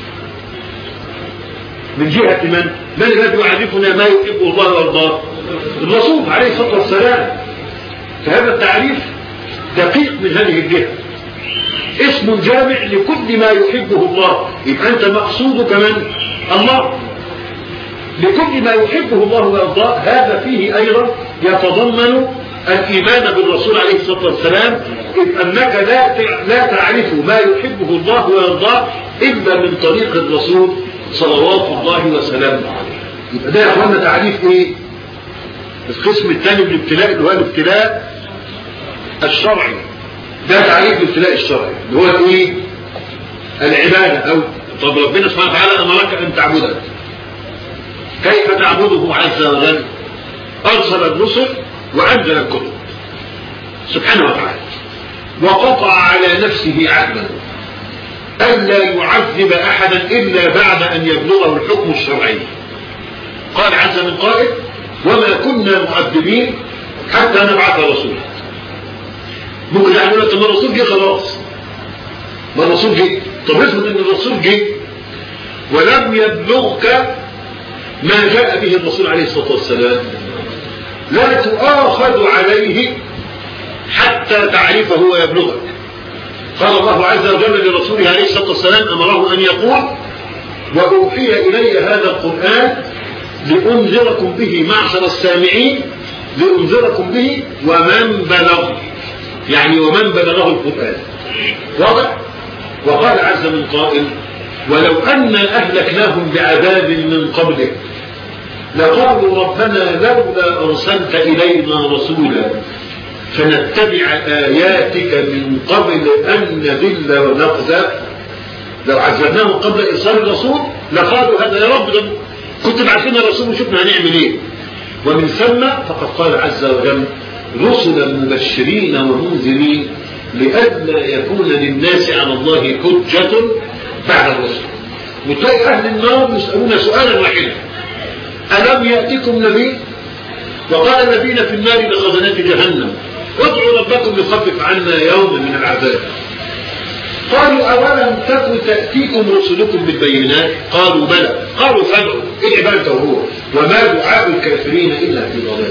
Speaker 2: من جهة من؟ من الذي يعرفنا ما يحبه الله ويرضاه؟ الرسول عليه الصلاة والسلام. فهذا التعريف دقيق من هذه الجهة. اسم جامع لكل ما يحبه الله، يبقى أنت مقصودك من؟ الله. لكل ما يحبه الله ويرضاه، هذا فيه أيضا يتضمن الإيمان بالرسول عليه الصلاة والسلام، إذ أنك لا لا تعرف ما يحبه الله ويرضاه إلا من طريق الرسول صلوات الله وسلامه عليه. يبقى ده يا أخوانا تعريف إيه؟ القسم الثاني من الابتلاء اللي هو الابتلاء الشرعي. ده تعريف الابتلاء الشرعي اللي هو إيه؟ العبادة. أو طب ربنا سبحانه وتعالى أمرك أن تعبده، كيف تعبده عز وجل؟ أرسل الرسل وأنزل الكتب سبحانه وتعالى، وقطع على نفسه عهدا ألا يعذب أحدا إلا بعد أن يبلغه الحكم الشرعي. قال عز من قائل: وما كنا معذبين حتى نبعث رسولا. ممكن يقول لك: ما الرسول جه خلاص، ما الرسول جه. طب افرض ان الرسول جه ولم يبلغك ما جاء به الرسول عليه الصلاة والسلام، لا تؤاخذ عليه حتى تعرفه ويبلغك. قال الله عز وجل لرسوله عليه الصلاة والسلام، أمره أن يقول: وأوحي إلي هذا القرآن لأنذركم به معشر السامعين، لأنذركم به ومن بلغ، يعني ومن بلغه القرآن. واضح؟ وقال عز من قائل: ولو أن أهلكناهم بعذاب من قبله لقالوا ربنا لولا أرسلت إلينا رسولا فنتبع آياتك من قبل أن نذل ونخزى. لو عذبناهم قبل إرسال الرسول لقالوا هذا يا رب، كنت بعثنا الرسول وشفنا هنعمل ايه. ومن ثم فقد قال عز وجل رسلا مبشرين ومنذرين لئلا يكون للناس على الله حجة بعد الرسل. وتلاقي أهل النار يسألون سؤالا واحدا: ألم يأتكم نبي؟ وقال الذين في النار لخزنات جهنم ادعوا ربكم يخفف عنا يوما من العذاب. قالوا أولم تكن تأتيكم رسلكم بالبينات؟ قالوا بلى. قالوا فادعوا. إيه عبادته هو؟ وما دعاء الكافرين إلا في ضلال.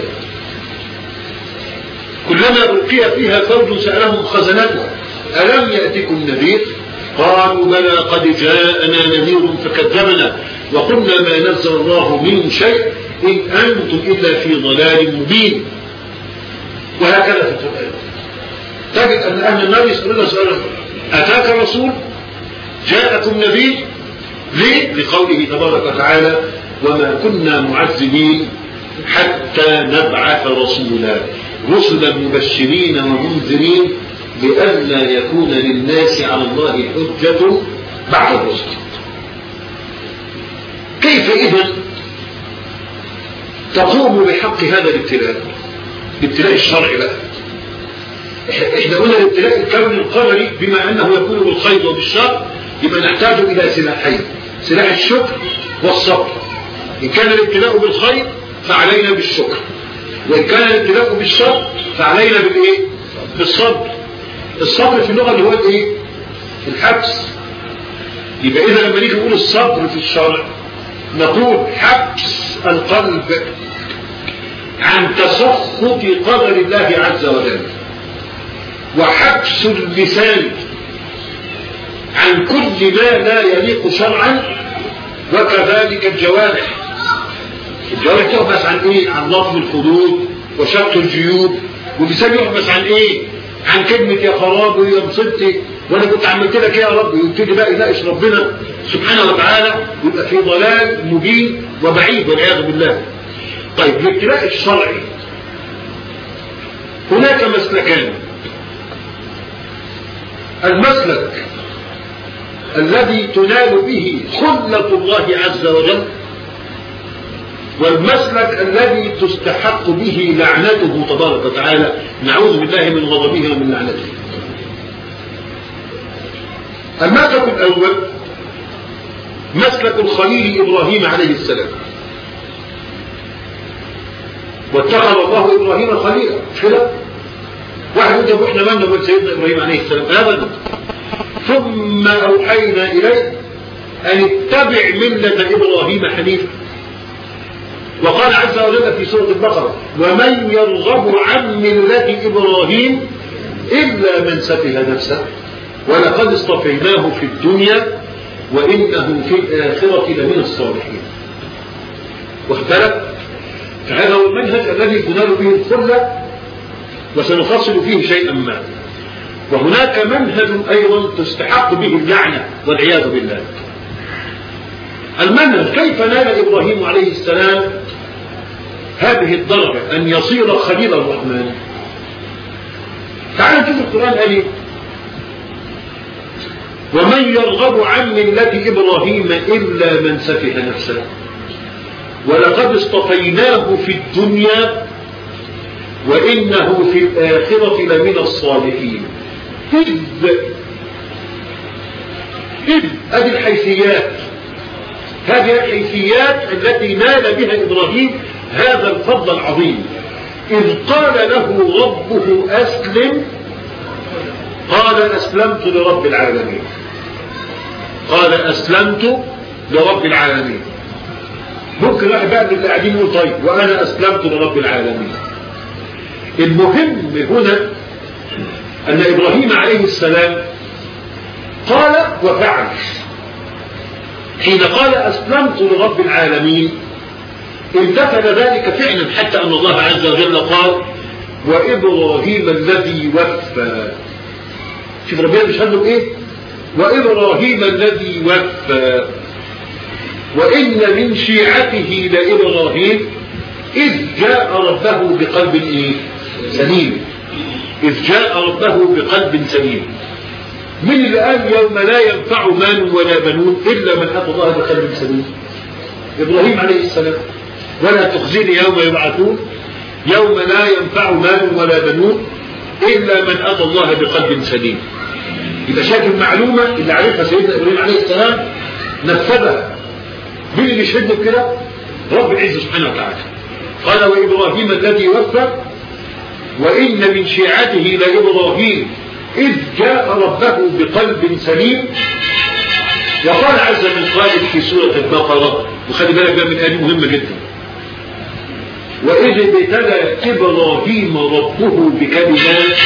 Speaker 2: كلما ألقي فيها فوج سألهم خزنتها ألم يأتكم نذير؟ قالوا بلى قد جاءنا نذير فكذبنا وقلنا ما نزل الله من شيء إن أنتم إلا في ضلال مبين. وهكذا في القرآن تجد أن أهل النار يسألون سؤالا: أتاك رسول؟ جاءكم نبي؟ ليه؟ لقوله تبارك وتعالى: وما كنا معذبين حتى نبعث رسولا رسلا مبشرين ومنذرين لئلا يكون للناس على الله حجة بعد الرسل. كيف إذن تقوم بحق هذا الابتلاء؟ الابتلاء الشرعي بقى. احنا قلنا الابتلاء الكوني القمري بما انه يكون بالخير وبالشر، يبقى نحتاج الى سلاحين: سلاح الشكر والصبر. ان كان الابتلاء بالخير فعلينا بالشكر، وان كان الابتلاء بالشر فعلينا بالايه؟ بالصبر. الصبر في اللغه اللي هو الايه؟ الحبس. يبقى اذا لما نيجي نقول الصبر في الشرع نقول حبس القلب عن تسخط قدر الله عز وجل، وحبس اللسان عن كل ما لا يليق شرعا، وكذلك الجوارح. الجوارح تحبس عن ايه؟ عن لطم الخدود وشق الجيوب. واللسان يحبس عن ايه؟ عن كلمة يا خرابي يا مصيبتي وانا كنت عملت لك ايه يا رب، ويبتدي بقى يناقش ربنا سبحانه وتعالى ويبقى في ضلال مبين وبعيد والعياذ بالله. طيب الابتلاء الشرعي هناك مسلكان: المسلك الذي تنال به خلة الله عز وجل، والمسلك الذي تستحق به لعنته تبارك وتعالى، نعوذ بالله من غضبه ومن لعنته. المسلك الأول مسلك الخليل إبراهيم عليه السلام، واتخذ الله إبراهيم خليلا. مش كده؟ واحد يقول احنا من نقول سيدنا إبراهيم عليه السلام؟ أبدا. ثم أوحينا إليه أن اتبع ملة إبراهيم حنيفا. وقال عز وجل في سورة البقرة: ومن يرغب عن ملة إبراهيم إلا من سفه نفسه ولقد اصطفيناه في الدنيا وإنه في الآخرة لمن الصالحين. واختلف. فهذا هو المنهج الذي تنال به الخلة، وسنفصل فيه شيئا ما. وهناك منهج أيضا تستحق به اللعنة والعياذ بالله. المنهج كيف نال إبراهيم عليه السلام هذه الدرجة أن يصير خليل الرحمن؟ تعالوا نشوف القرآن قال ايه: ومن يرغب عن ملة إبراهيم إلا من سفه نفسه ولقد اصطفيناه في الدنيا وإنه في الآخرة لمن الصالحين. إذ إذ هذه الحيثيات، هذه الحيثيات التي نال بها إبراهيم هذا الفضل العظيم. إذ قال له ربه أسلم قال أسلمت لرب العالمين. قال أسلمت لرب العالمين. ممكن واحد بقى من اللي قاعدين يقول طيب وأنا أسلمت لرب العالمين. المهم هنا أن إبراهيم عليه السلام قال وفعل. حين قال أسلمت لرب العالمين امتثل ذلك فعلا، حتى أن الله عز وجل قال وإبراهيم الذي وفى. شوف ربنا بيشهد له إيه؟ وإبراهيم الذي وفى وإن من شيعته لإبراهيم إذ جاء ربه بقلب إيه؟ سليم.
Speaker 1: إذ جاء ربه بقلب سليم. من اللي قال يوم لا ينفع مال ولا بنون إلا من أتى الله بقلب سليم؟ إبراهيم عليه السلام. ولا تخزيني يوم يبعثون يوم لا ينفع مال ولا بنون إلا من أتى الله بقلب سليم. يبقى شايف المعلومة اللي عرفها سيدنا إبراهيم عليه السلام نفذها. مين اللي يشهد كده؟ رب العزة سبحانه وتعالى. قال وإبراهيم الذي وفى وإن من شيعته لإبراهيم إذ جاء ربه بقلب سليم. وقال عز من قائل في سورة البقرة، وخلي بالك بقى من آية مهمة جدا، وإذ ابتلى إبراهيم ربه بكلمات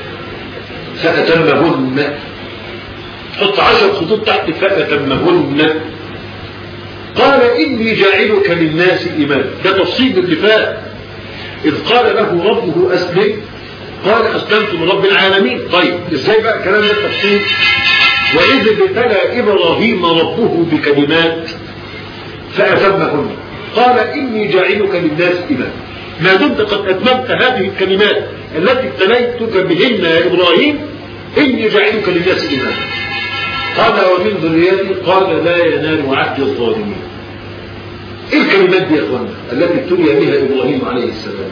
Speaker 1: فأتمهن. حط عشر خطوط تحت فأتمهن. قال إني جاعلك للناس إماما. ده تفصيل اللي فات. إذ قال له ربه أسلم قال أسلمت لرب العالمين. طيب إزاي بقى كلام ده التفصيل؟ وإذ ابتلى إبراهيم ربه بكلمات فأتمهن قال إني جاعلك للناس إماما. ما دمت قد أتممت هذه الكلمات التي ابتليتك بهن يا إبراهيم إني جاعلك للناس إماما. قال ومن ذريتي قال لا ينال عهد الظالمين. ايه الكلمات دي يا اخوانا التي ابتلي بها ابراهيم عليه السلام؟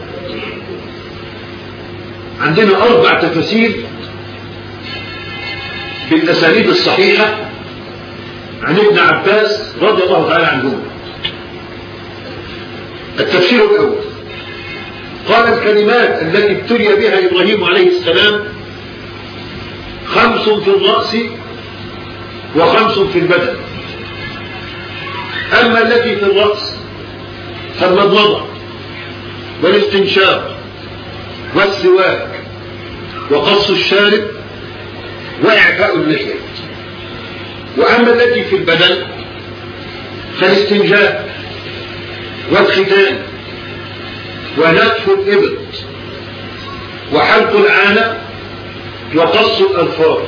Speaker 1: عندنا اربع تفاسير بالاسانيد الصحيحه عن ابن عباس رضي الله تعالى عنهما. التفسير الاول قال الكلمات التي ابتلي بها ابراهيم عليه السلام خمس في الراس وخمس في البدن. أما التي في الرأس فالمضمضة والاستنشاق والسواك وقص الشارب وإعفاء اللحية. وأما التي في البدن فالاستنجاء والختان ونتف الإبط وحلق العانة وقص الأظفار.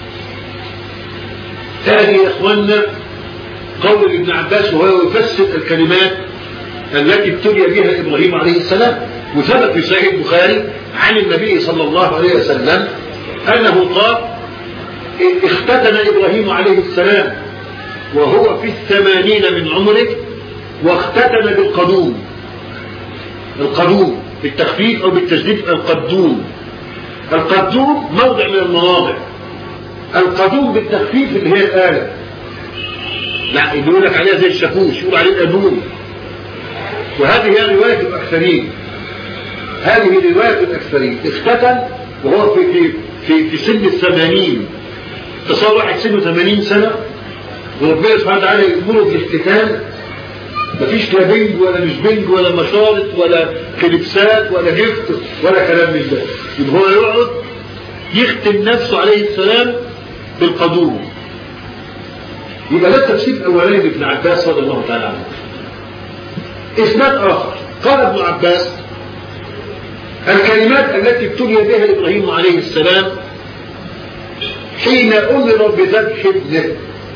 Speaker 1: هذه يا إخواننا قول ابن عباس وهو يفسر الكلمات التي ابتلي بها إبراهيم عليه السلام. وثبت في صحيح البخاري عن النبي صلى الله عليه وسلم أنه قال اختتن إبراهيم عليه السلام وهو في الثمانين من عمره واختتن بالقدوم. القدوم بالتخفيف أو بالتشديد القدوم. القدوم موضع من المواضع. القدوم بالتخفيف اللي هي الآلة، لا يقول لك عليها زي الشاكوش يقول عليه الأدوم. وهذه هي رواية الأكثرين. هذه رواية الأكثرين. اختتن وهو في في في, في سن الثمانين. تصور واحد سنه ثمانين سنة وربنا سبحانه وتعالى يأمره بالاختتان. مفيش لا بنج ولا مش بنج ولا مشارط ولا كليبسات ولا جفت ولا كلام من ده. يبقى هو يقعد يختم نفسه عليه السلام بالقدوم. يبقى ده التفسير الاولاني لابن عباس رضي الله تعالى عنه. اسناد اخر قال ابن عباس الكلمات التي ابتلي بها ابراهيم عليه السلام حين امر بذبح ابنه.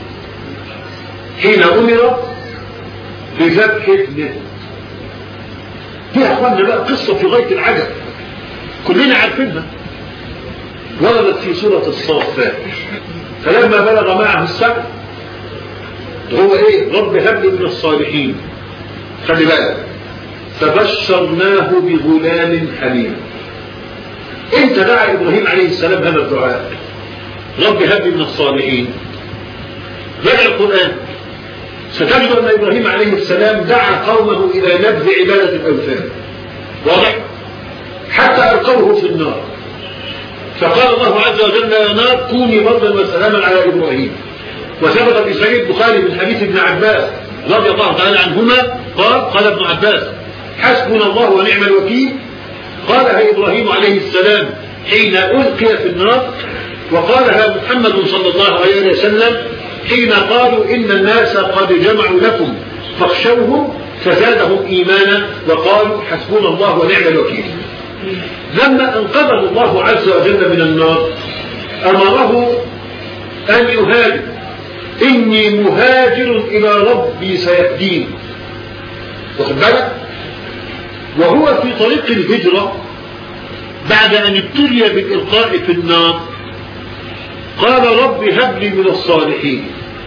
Speaker 1: حين امر بذبح ابنه. دي يا اخوانا بقى قصه في غايه العجب كلنا عارفينها. وردت في سوره الصافات فلما بلغ معه السبع هو ايه؟ رب هب لي من الصالحين. خلي بالك فبشرناه بغلام حليم. انت دعا ابراهيم عليه السلام هذا الدعاء رب هب لي من الصالحين. رجع القرآن ستجد ان ابراهيم عليه السلام دعا قومه الى نبذ عبادة الاوثان. واضح؟ حتى القوه في النار. فقال الله عز وجل يا نار كوني بردا وسلاما على ابراهيم. وثبت في صحيح البخاري من حديث ابن عباس رضي الله تعالى عنهما قال قال ابن عباس حسبنا الله ونعم الوكيل. قالها ابراهيم عليه السلام حين القي في النار، وقالها محمد صلى الله عليه وسلم حين قالوا ان الناس قد جمعوا لكم فاخشوهم فزادهم ايمانا وقالوا حسبنا الله ونعم الوكيل. لما انقذه الله عز وجل من النار امره ان يهاجر. إني مهاجر إلى ربي سيهدين. واخد بالك؟ وهو في طريق الهجرة
Speaker 2: بعد أن ابتلي بالإلقاء في النار قال رب هب لي من الصالحين،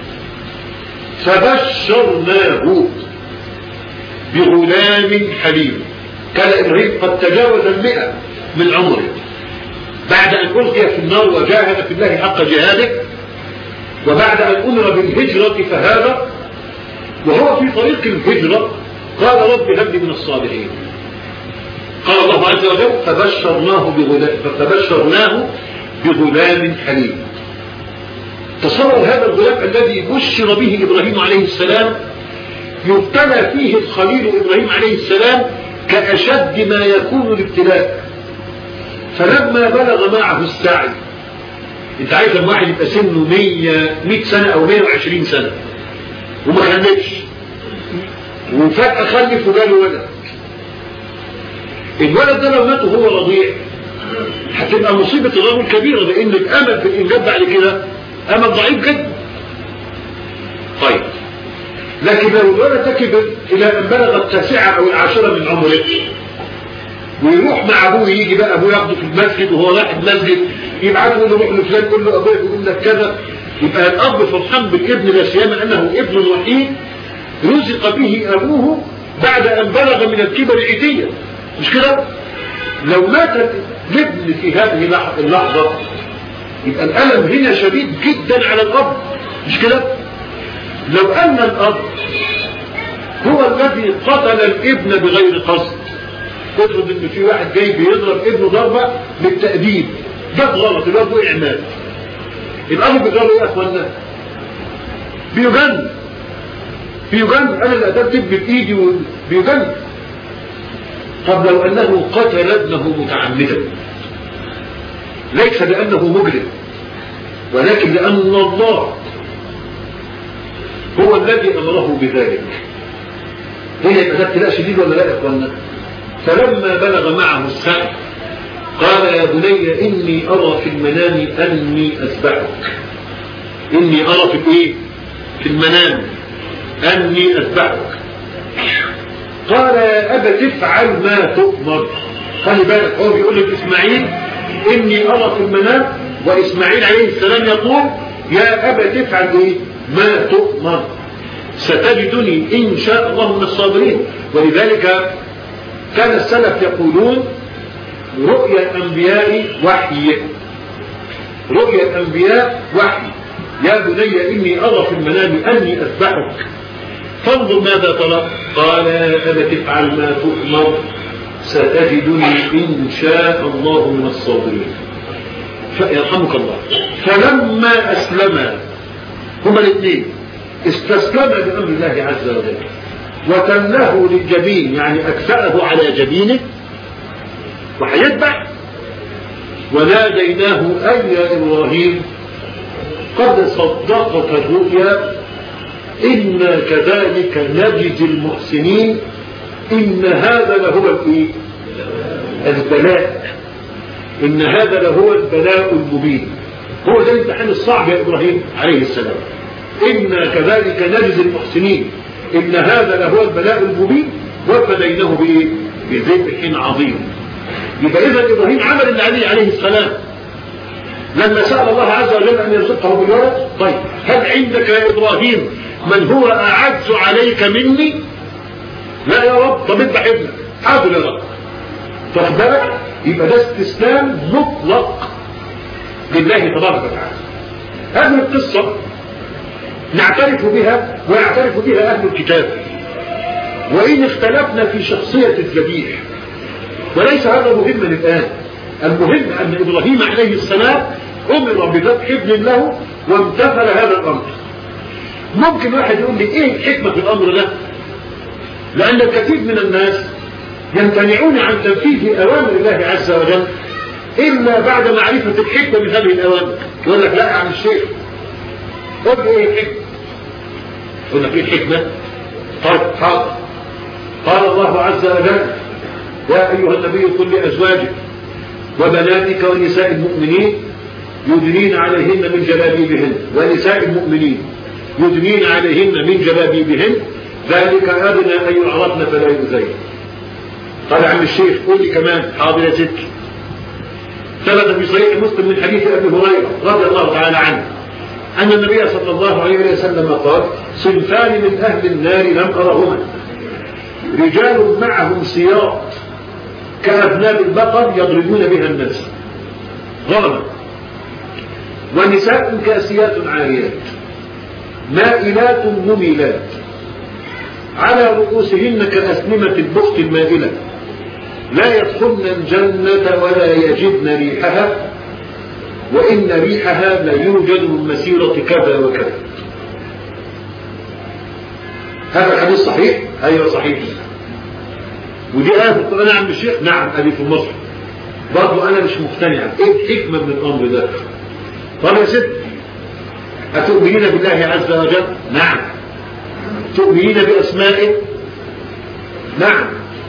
Speaker 2: فبشرناه بغلام حليم. كان إبراهيم قد تجاوز المئة من عمره بعد أن ألقي في النار وجاهد في الله حق جهاده، وبعد أن أمر بالهجرة فهاجر، وهو في طريق الهجرة قال رب هب لي من الصالحين. قال الله عز وجل فبشرناه بغلام, فبشرناه بغلام حليم. تصور هذا الغلام الذي بشر به إبراهيم عليه السلام يبتلى فيه الخليل إبراهيم عليه السلام كأشد ما يكون الابتلاء. فلما بلغ معه السعي، انت عايز الواحد يبقى سنه مية سنة او مية وعشرين سنة وما خلفش، وفجأة خلف وجاله ولد. الولد ده لو مات وهو رضيع هتبقى مصيبة الرجل كبيرة، لان الامل في الانجاب بعد كده امل ضعيف جدا. طيب لكن لو الولد كبر الى ان بلغ التاسعة او العاشرة من عمره ويروح مع ابوه، يجي بقى ابوه ياخده في المسجد وهو رايح المسجد يبعته يقول له روح لفلان يقول له ابويا بيقول لك كذا، يبقى الاب فرحان بالابن لا سيما انه ابن وحيد رزق به ابوه بعد ان بلغ من الكبر عتيا، مش كده؟ لو مات الابن في هذه اللحظه يبقى الالم هنا شديد جدا على الاب، مش كده؟ لو ان الاب هو الذي قتل الابن بغير قصد، افرض ان في واحد جاي بيضرب ابنه ضربه بالتأديب، ده غلط، الواد وقع مات، الاب بيضرب ايه يا اخوانا؟ بيجن بيجن انا اللي قتلت ابني بايدي وبيجن. طب لو انه قتل ابنه متعمدا ليس لانه مجرم، ولكن لان الله هو الذي امره بذلك، هنا يبقى ده ابتلاء شديد ولا لا يا اخوانا؟ فلما بلغ معه السعي قال يا بني إني أرى في المنام أني أذبحك. إني أرى في إيه؟ في المنام أني أذبحك. قال يا أبت افعل ما تؤمر. خلي بالك هو بيقول لك إسماعيل إني أرى في المنام، وإسماعيل عليه السلام يقول يا أبت افعل إيه؟ ما تؤمر ستجدني إن شاء الله من الصابرين. ولذلك كان السلف يقولون رؤيا الأنبياء وحي، رؤيا الأنبياء وحي. يا بني إني أرى في المنام أني أذبحك فانظر ماذا ترى. قال يا أبت افعل ما تؤمر ستجدني إن شاء الله من الصابرين. يرحمك الله. فلما أسلم هما الاثنين استسلم بأمر الله عز وجل وتله للجبين، يعني أكفأه على جبينه وحيذبح، وناديناه أي يا إبراهيم قد صدقت الرؤيا إنا كذلك نجزي المحسنين إن هذا لهو الإيه؟ البلاء، إن هذا لهو البلاء المبين. هو ده الامتحان الصعب يا إبراهيم عليه السلام. إنا كذلك نجزي المحسنين إن هذا لهو البلاء المبين وفديناه بإيه؟ بذبح عظيم. يبقى إذا إبراهيم عمل اللي عليه عليه السلام لما سأل الله عز وجل أن يرزقه بالولد. طيب هل عندك يا إبراهيم من هو أعز عليك مني؟ لا يا رب. طب اذبح ابنك. حاضر يا رب. فاخد بالك؟ يبقى ده استسلام مطلق لله تبارك وتعالى. هذه القصة نعترف بها ويعترف بها أهل الكتاب، وإن اختلفنا في شخصية الذبيح، وليس هذا مهما الآن. المهم أن إبراهيم عليه السلام أمر بذبح ابن له وامتثل هذا الأمر. ممكن واحد يقول لي إيه الحكمة في الأمر ده؟ لأن الكثير من الناس يمتنعون عن تنفيذ أوامر الله عز وجل إلا بعد معرفة الحكمة من هذه الأوامر. يقول لك لا يا عم الشيخ قل إيه الحكمة؟ يقول لك إيه الحكمة؟ طيب حاضر. قال الله عز وجل يا أيها النبي قل لأزواجك وبناتك ونساء المؤمنين يدنين عليهن من جلابيبهن، ونساء المؤمنين يدنين عليهن من جلابيبهن ذلك أدنى أن يعرفن فلا يؤذين. قال عم الشيخ قل لي كمان. حاضر يا ست. ثبت في صحيح مسلم من حديث أبي هريرة رضي الله تعالى عنه أن النبي صلى الله عليه وسلم قال: صنفان من أهل النار لم أرهما، رجال معهم سياط كأذناب البقر يضربون بها الناس غرما، ونساء كاسيات عاريات مائلات مميلات على رؤوسهن كأسنمة البخت المائلة، لا يدخلن الجنة ولا يجدن ريحها، وإن ريحها لا يوجد من مسيرة كذا وكذا. هذا الحديث صحيح؟ أيوة صحيح. ودي آية في القرآن يا عم الشيخ؟ نعم أدي في مصر. برضو أنا مش مقتنع إيه الحكمة من الأمر ده؟ طب يا ست، أتؤمنين بالله عز وجل؟ نعم. تؤمنين بأسمائه؟ نعم.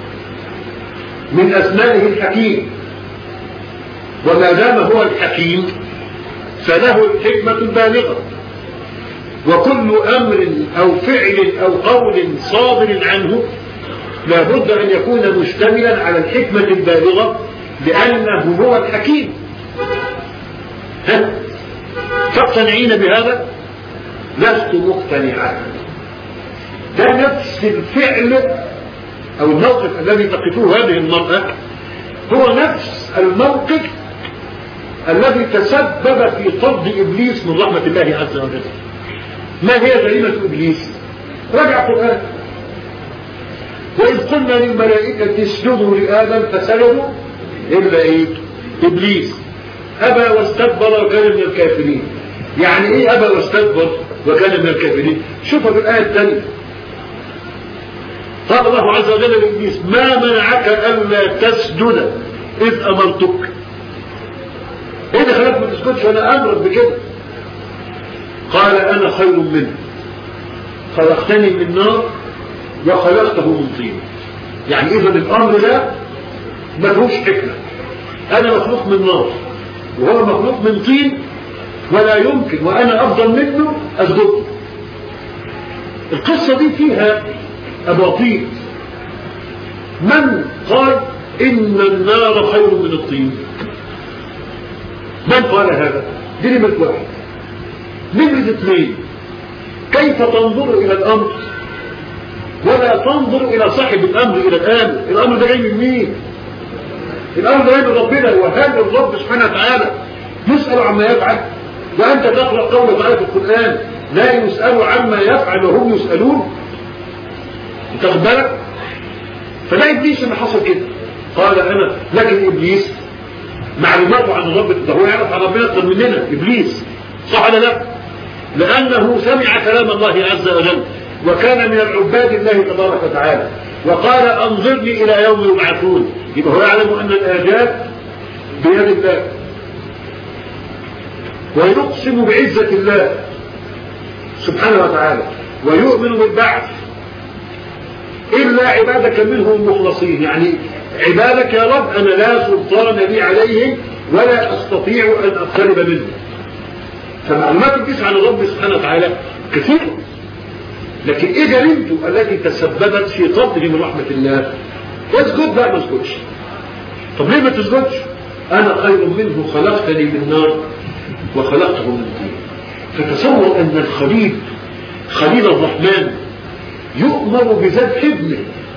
Speaker 2: من أسمائه الحكيم، وما دام هو الحكيم فله الحكمة البالغة، وكل أمر أو فعل أو قول صادر عنه لا بد أن يكون مشتملا على الحكمة البالغة، لأنه هو الحكيم. ها؟ تقتنعين بهذا؟ لست مقتنعا. ده نفس الفعل أو الموقف الذي تقفوه هذه المرأة هو نفس الموقف الذي تسبب في طرد إبليس من رحمة الله عز وجل. ما هي جريمة إبليس؟ رجع القرآن: وإذ قلنا للملائكة اسجدوا لآدم فسجدوا إلا إيه؟ إبليس أبى واستكبر وكان من الكافرين. يعني إيه أبى واستكبر وكان من الكافرين؟ شوفوا في الآية الثانية، قال الله عز وجل لإبليس: ما منعك ألا تسجد إذ أمرتك؟ إيه اللي خلاك ما تسجدش وأنا أمرك بكده؟ قال: أنا خير منه، خلقتني من نار وخلقته من طين. يعني إذا الأمر ده ملهوش حكمة. أنا مخلوق من نار وهو مخلوق من طين، ولا يمكن وأنا أفضل منه أسجد. القصة دي فيها أباطيل. من قال إن النار خير من الطين؟ من قال هذا؟ دي نمرة واحد. نمرة اثنين، كيف تنظر إلى الأمر ولا تنظر إلى صاحب الأمر إلى الآن؟ الأمر ده جاي من مين؟ الأمر ده جاي من ربنا، وهذا الرب سبحانه وتعالى يسأل عما يفعل. وأنت تقرأ قوله تعالى في القرآن: لا يسأل عما يفعل وهم يسألون. تاخد بالك؟ فده إبليس اللي حصل كده. قال أنا، لكن إبليس معلوماته عن الرب ده هو يعرف عن ربنا أكثر مننا. إبليس صح ولا لا؟ لأنه سمع كلام الله عز وجل وكان من العباد الله تبارك وتعالى، وقال: أنظرني إلى يوم يبعثون. يبقى هو يعلم أن الآجال بيد الله، ويقسم بعزة الله سبحانه وتعالى، ويؤمن بالبعث إلا عبادك منهم المخلصين. يعني عبادك يا رب أنا لا سلطان لي عليهم ولا أستطيع أن أقترب منهم. فمعلومات إبليس عن الرب سبحانه وتعالى كثير، لكن إيه جريمته التي تسببت في طرده من رحمة الله؟ اسجد. لا ما اسجدش. طب ليه ما تسجدش؟ أنا خير منه، خلقتني من نار وخلقته من طين. فتصور أن الخليل خليل الرحمن يؤمر بذبح ابنه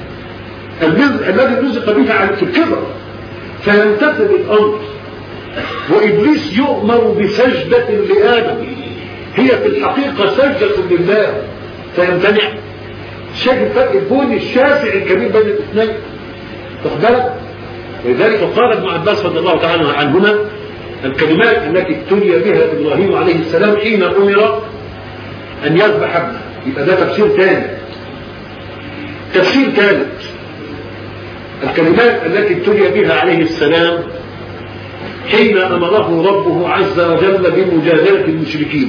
Speaker 2: الذي رزق به في الكبر فيمتثل الأمر، وإبليس يؤمر بسجدة لآدم هي في الحقيقة سجدة لله فيمتنع. شايف الفرق الكوني الشاسع الكبير بين الاثنين؟ واخد بالك؟ ولذلك قال ابن عباس رضي الله تعالى عنهما: الكلمات التي ابتلي بها إبراهيم عليه السلام حين أمر أن يذبح ابنه. يبقى ده تفسير ثاني. تفسير ثالث: الكلمات التي ابتلي بها عليه السلام حين أمره ربه عز وجل بمجادلة المشركين.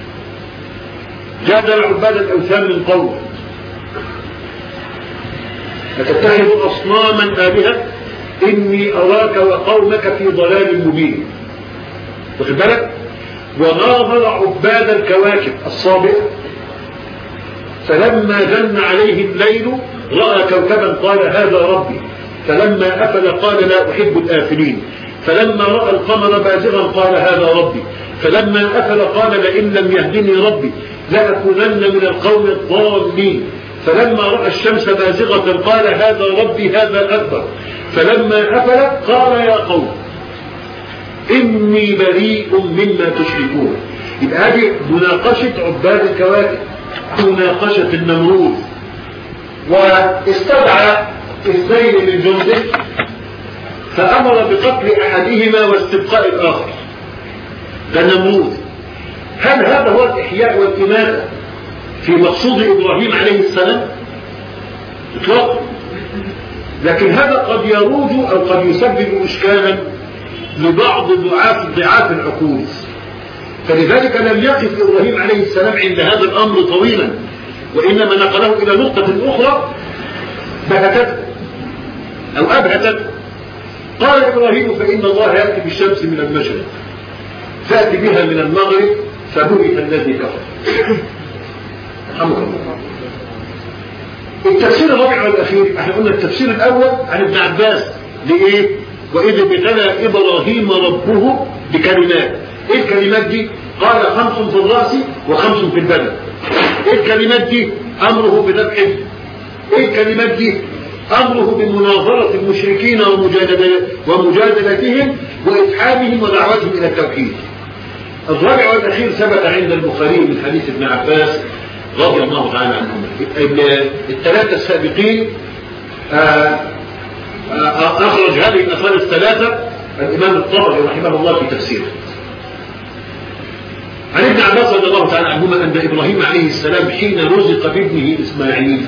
Speaker 2: جادل عباد الأوثان من قوله: أتتخذ أصناما آلهة إني أراك وقومك في ضلال مبين. واخد بالك؟ وناظر عباد الكواكب الصابئة فلما جن عليه الليل رأى كوكبا قال هذا ربي، فلما أفل قال لا أحب الآفلين. فلما رأى القمر بازغا قال هذا ربي، فلما أفل قال لئن لم يهدني ربي لأكونن من القوم الضالين، فلما رأى الشمس بازغة قال هذا ربي هذا أكبر، فلما أفل قال يا قوم إني بريء مما تشركون. يبقى هذه مناقشة عباد الكواكب، مناقشة النمرود، واستدعى اثنين من جنده فأمر بقتل أحدهما واستبقاء الآخر، ده النمرود. هل هذا هو الإحياء والإماتة في مقصود إبراهيم عليه السلام؟ إطلاقا. لكن هذا قد يروج أو قد يسبب إشكالا لبعض ضعاف ضعاف العقول، فلذلك لم يقف إبراهيم عليه السلام عند هذا الأمر طويلا، وإنما نقله إلى نقطة أخرى بهتته أو أبهتته. قال إبراهيم فإن الله يأتي بالشمس من المشرق فأتي بها من المغرب فبهت الذي كفر. رحمه الله. التفسير الرابع والأخير، احنا قلنا التفسير الأول عن ابن عباس لإيه؟ وإذ ابتلى إبراهيم ربه بكلمات. إيه الكلمات دي؟ قال خمس في الرأس وخمس في البدن. إيه الكلمات دي؟ أمره بذبحه. إيه الكلمات دي؟ أمره بمناظرة المشركين ومجادلتهم وإتحامهم ودعوتهم إلى التوحيد. الرابع والأخير ثبت عند البخاري من حديث ابن عباس رضي الله تعالى عنهم. الثلاثة السابقين أخرج هذه الأخبار الثلاثة الإمام الطبري رحمه الله في تفسيره. عن ابن عباس رضي الله تعالى عنهما أن إبراهيم عليه السلام حين رزق بابنه إسماعيل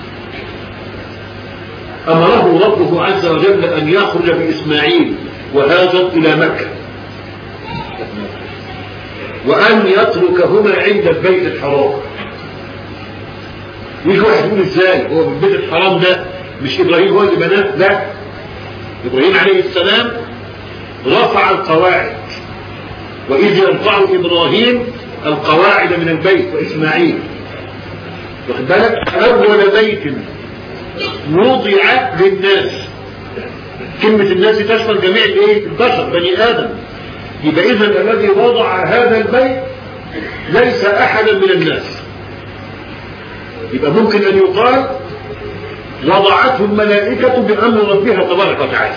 Speaker 2: أمره ربه عز وجل أن يخرج بإسماعيل وهاجر إلى مكة، وأن يتركهما عند البيت الحرام. يجي واحد يقول ازاي هو بالبيت الحرام ده مش إبراهيم هو اللي بناه؟ لا، إبراهيم عليه السلام رفع القواعد، وإذ يرفع إبراهيم القواعد من البيت وإسماعيل. واخد بالك؟ أول بيت وضع للناس، كلمة الناس تشمل جميع الايه؟ البشر، بني آدم. يبقى إذن الذي وضع هذا البيت ليس أحدا من الناس. يبقى ممكن أن يقال وضعته الملائكة بأمر ربها تبارك وتعالى.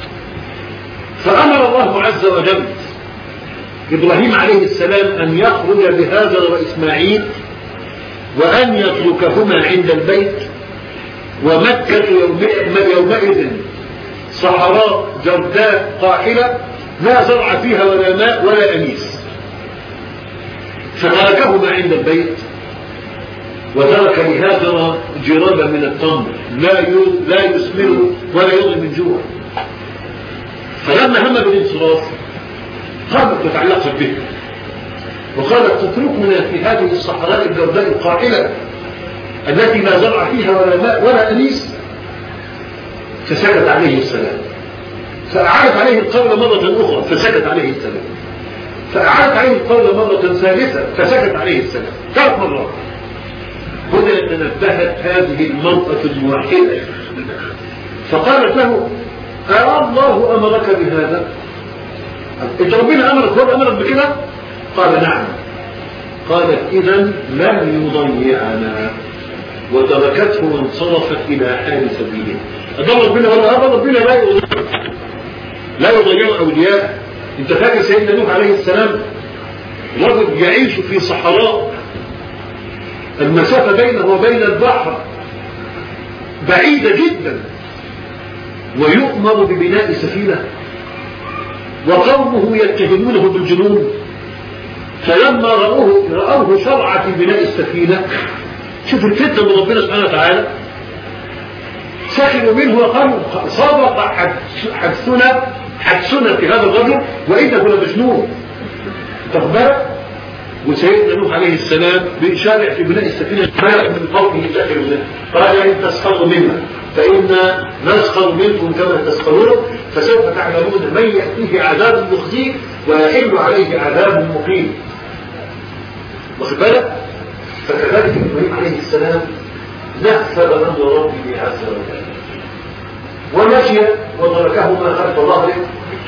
Speaker 2: فأمر الله عز وجل إبراهيم عليه السلام أن يخرج بهاجر وإسماعيل وأن يتركهما عند البيت، ومكة يومئذ صحراء جرداء قاحلة لا زرع فيها ولا ماء ولا أنيس، فتركهما عند البيت وترك لهاجر جرابا من التمر لا لا يسمن ولا يغني من جوع. فلما هم بالانصراف قامت تتعلق به وقالت تتركنا في هذه الصحراء الجرداء القاحلة التي لا زرع فيها ولا ماء ولا أنيس؟ فسكت عليه السلام، فأعادت عليه القول مرة أخرى فسكت عليه السلام، فأعادت عليه القول مرة ثالثة فسكت عليه السلام، ثلاث مرات. هنا تنبهت هذه المرأة الموحدة فقالت له أه الله أمرك بهذا؟ انت ربنا أمرك هو أمرك بكده؟ قال نعم. قالت إذن لم يضيعنا، وتركته وانصرفت إلى حال سبيله. أدام ربنا ولا هذا ربنا لا يضيع لا يضيع أولياء. انت فاكر سيدنا نوح عليه السلام رجل يعيش في صحراء المسافة بينه وبين البحر بعيدة جدا، ويؤمر ببناء سفينة وقومه يتهمونه بالجنون، فلما رأوه رأوه شرع في بناء السفينة، شوف الفتنة من ربنا سبحانه وتعالى، سخروا منه وقالوا صادق حدثنا حدثنا في هذا الرجل وإنه لمجنون. تخبر وسيدنا نوح عليه السلام بإشارة في بناء السفينة من قومه سخروا منه، قال إن تسخروا منا فإنا نسخر منكم كما تسخرون، فسوف تعلمون من يأتيه عذاب مخزي ويحل عليه عذاب مقيم. واخد بالك؟ فكذلك إبراهيم عليه السلام نفذ أمر ربه عز وجل ومشي وتركهما خلف ظهره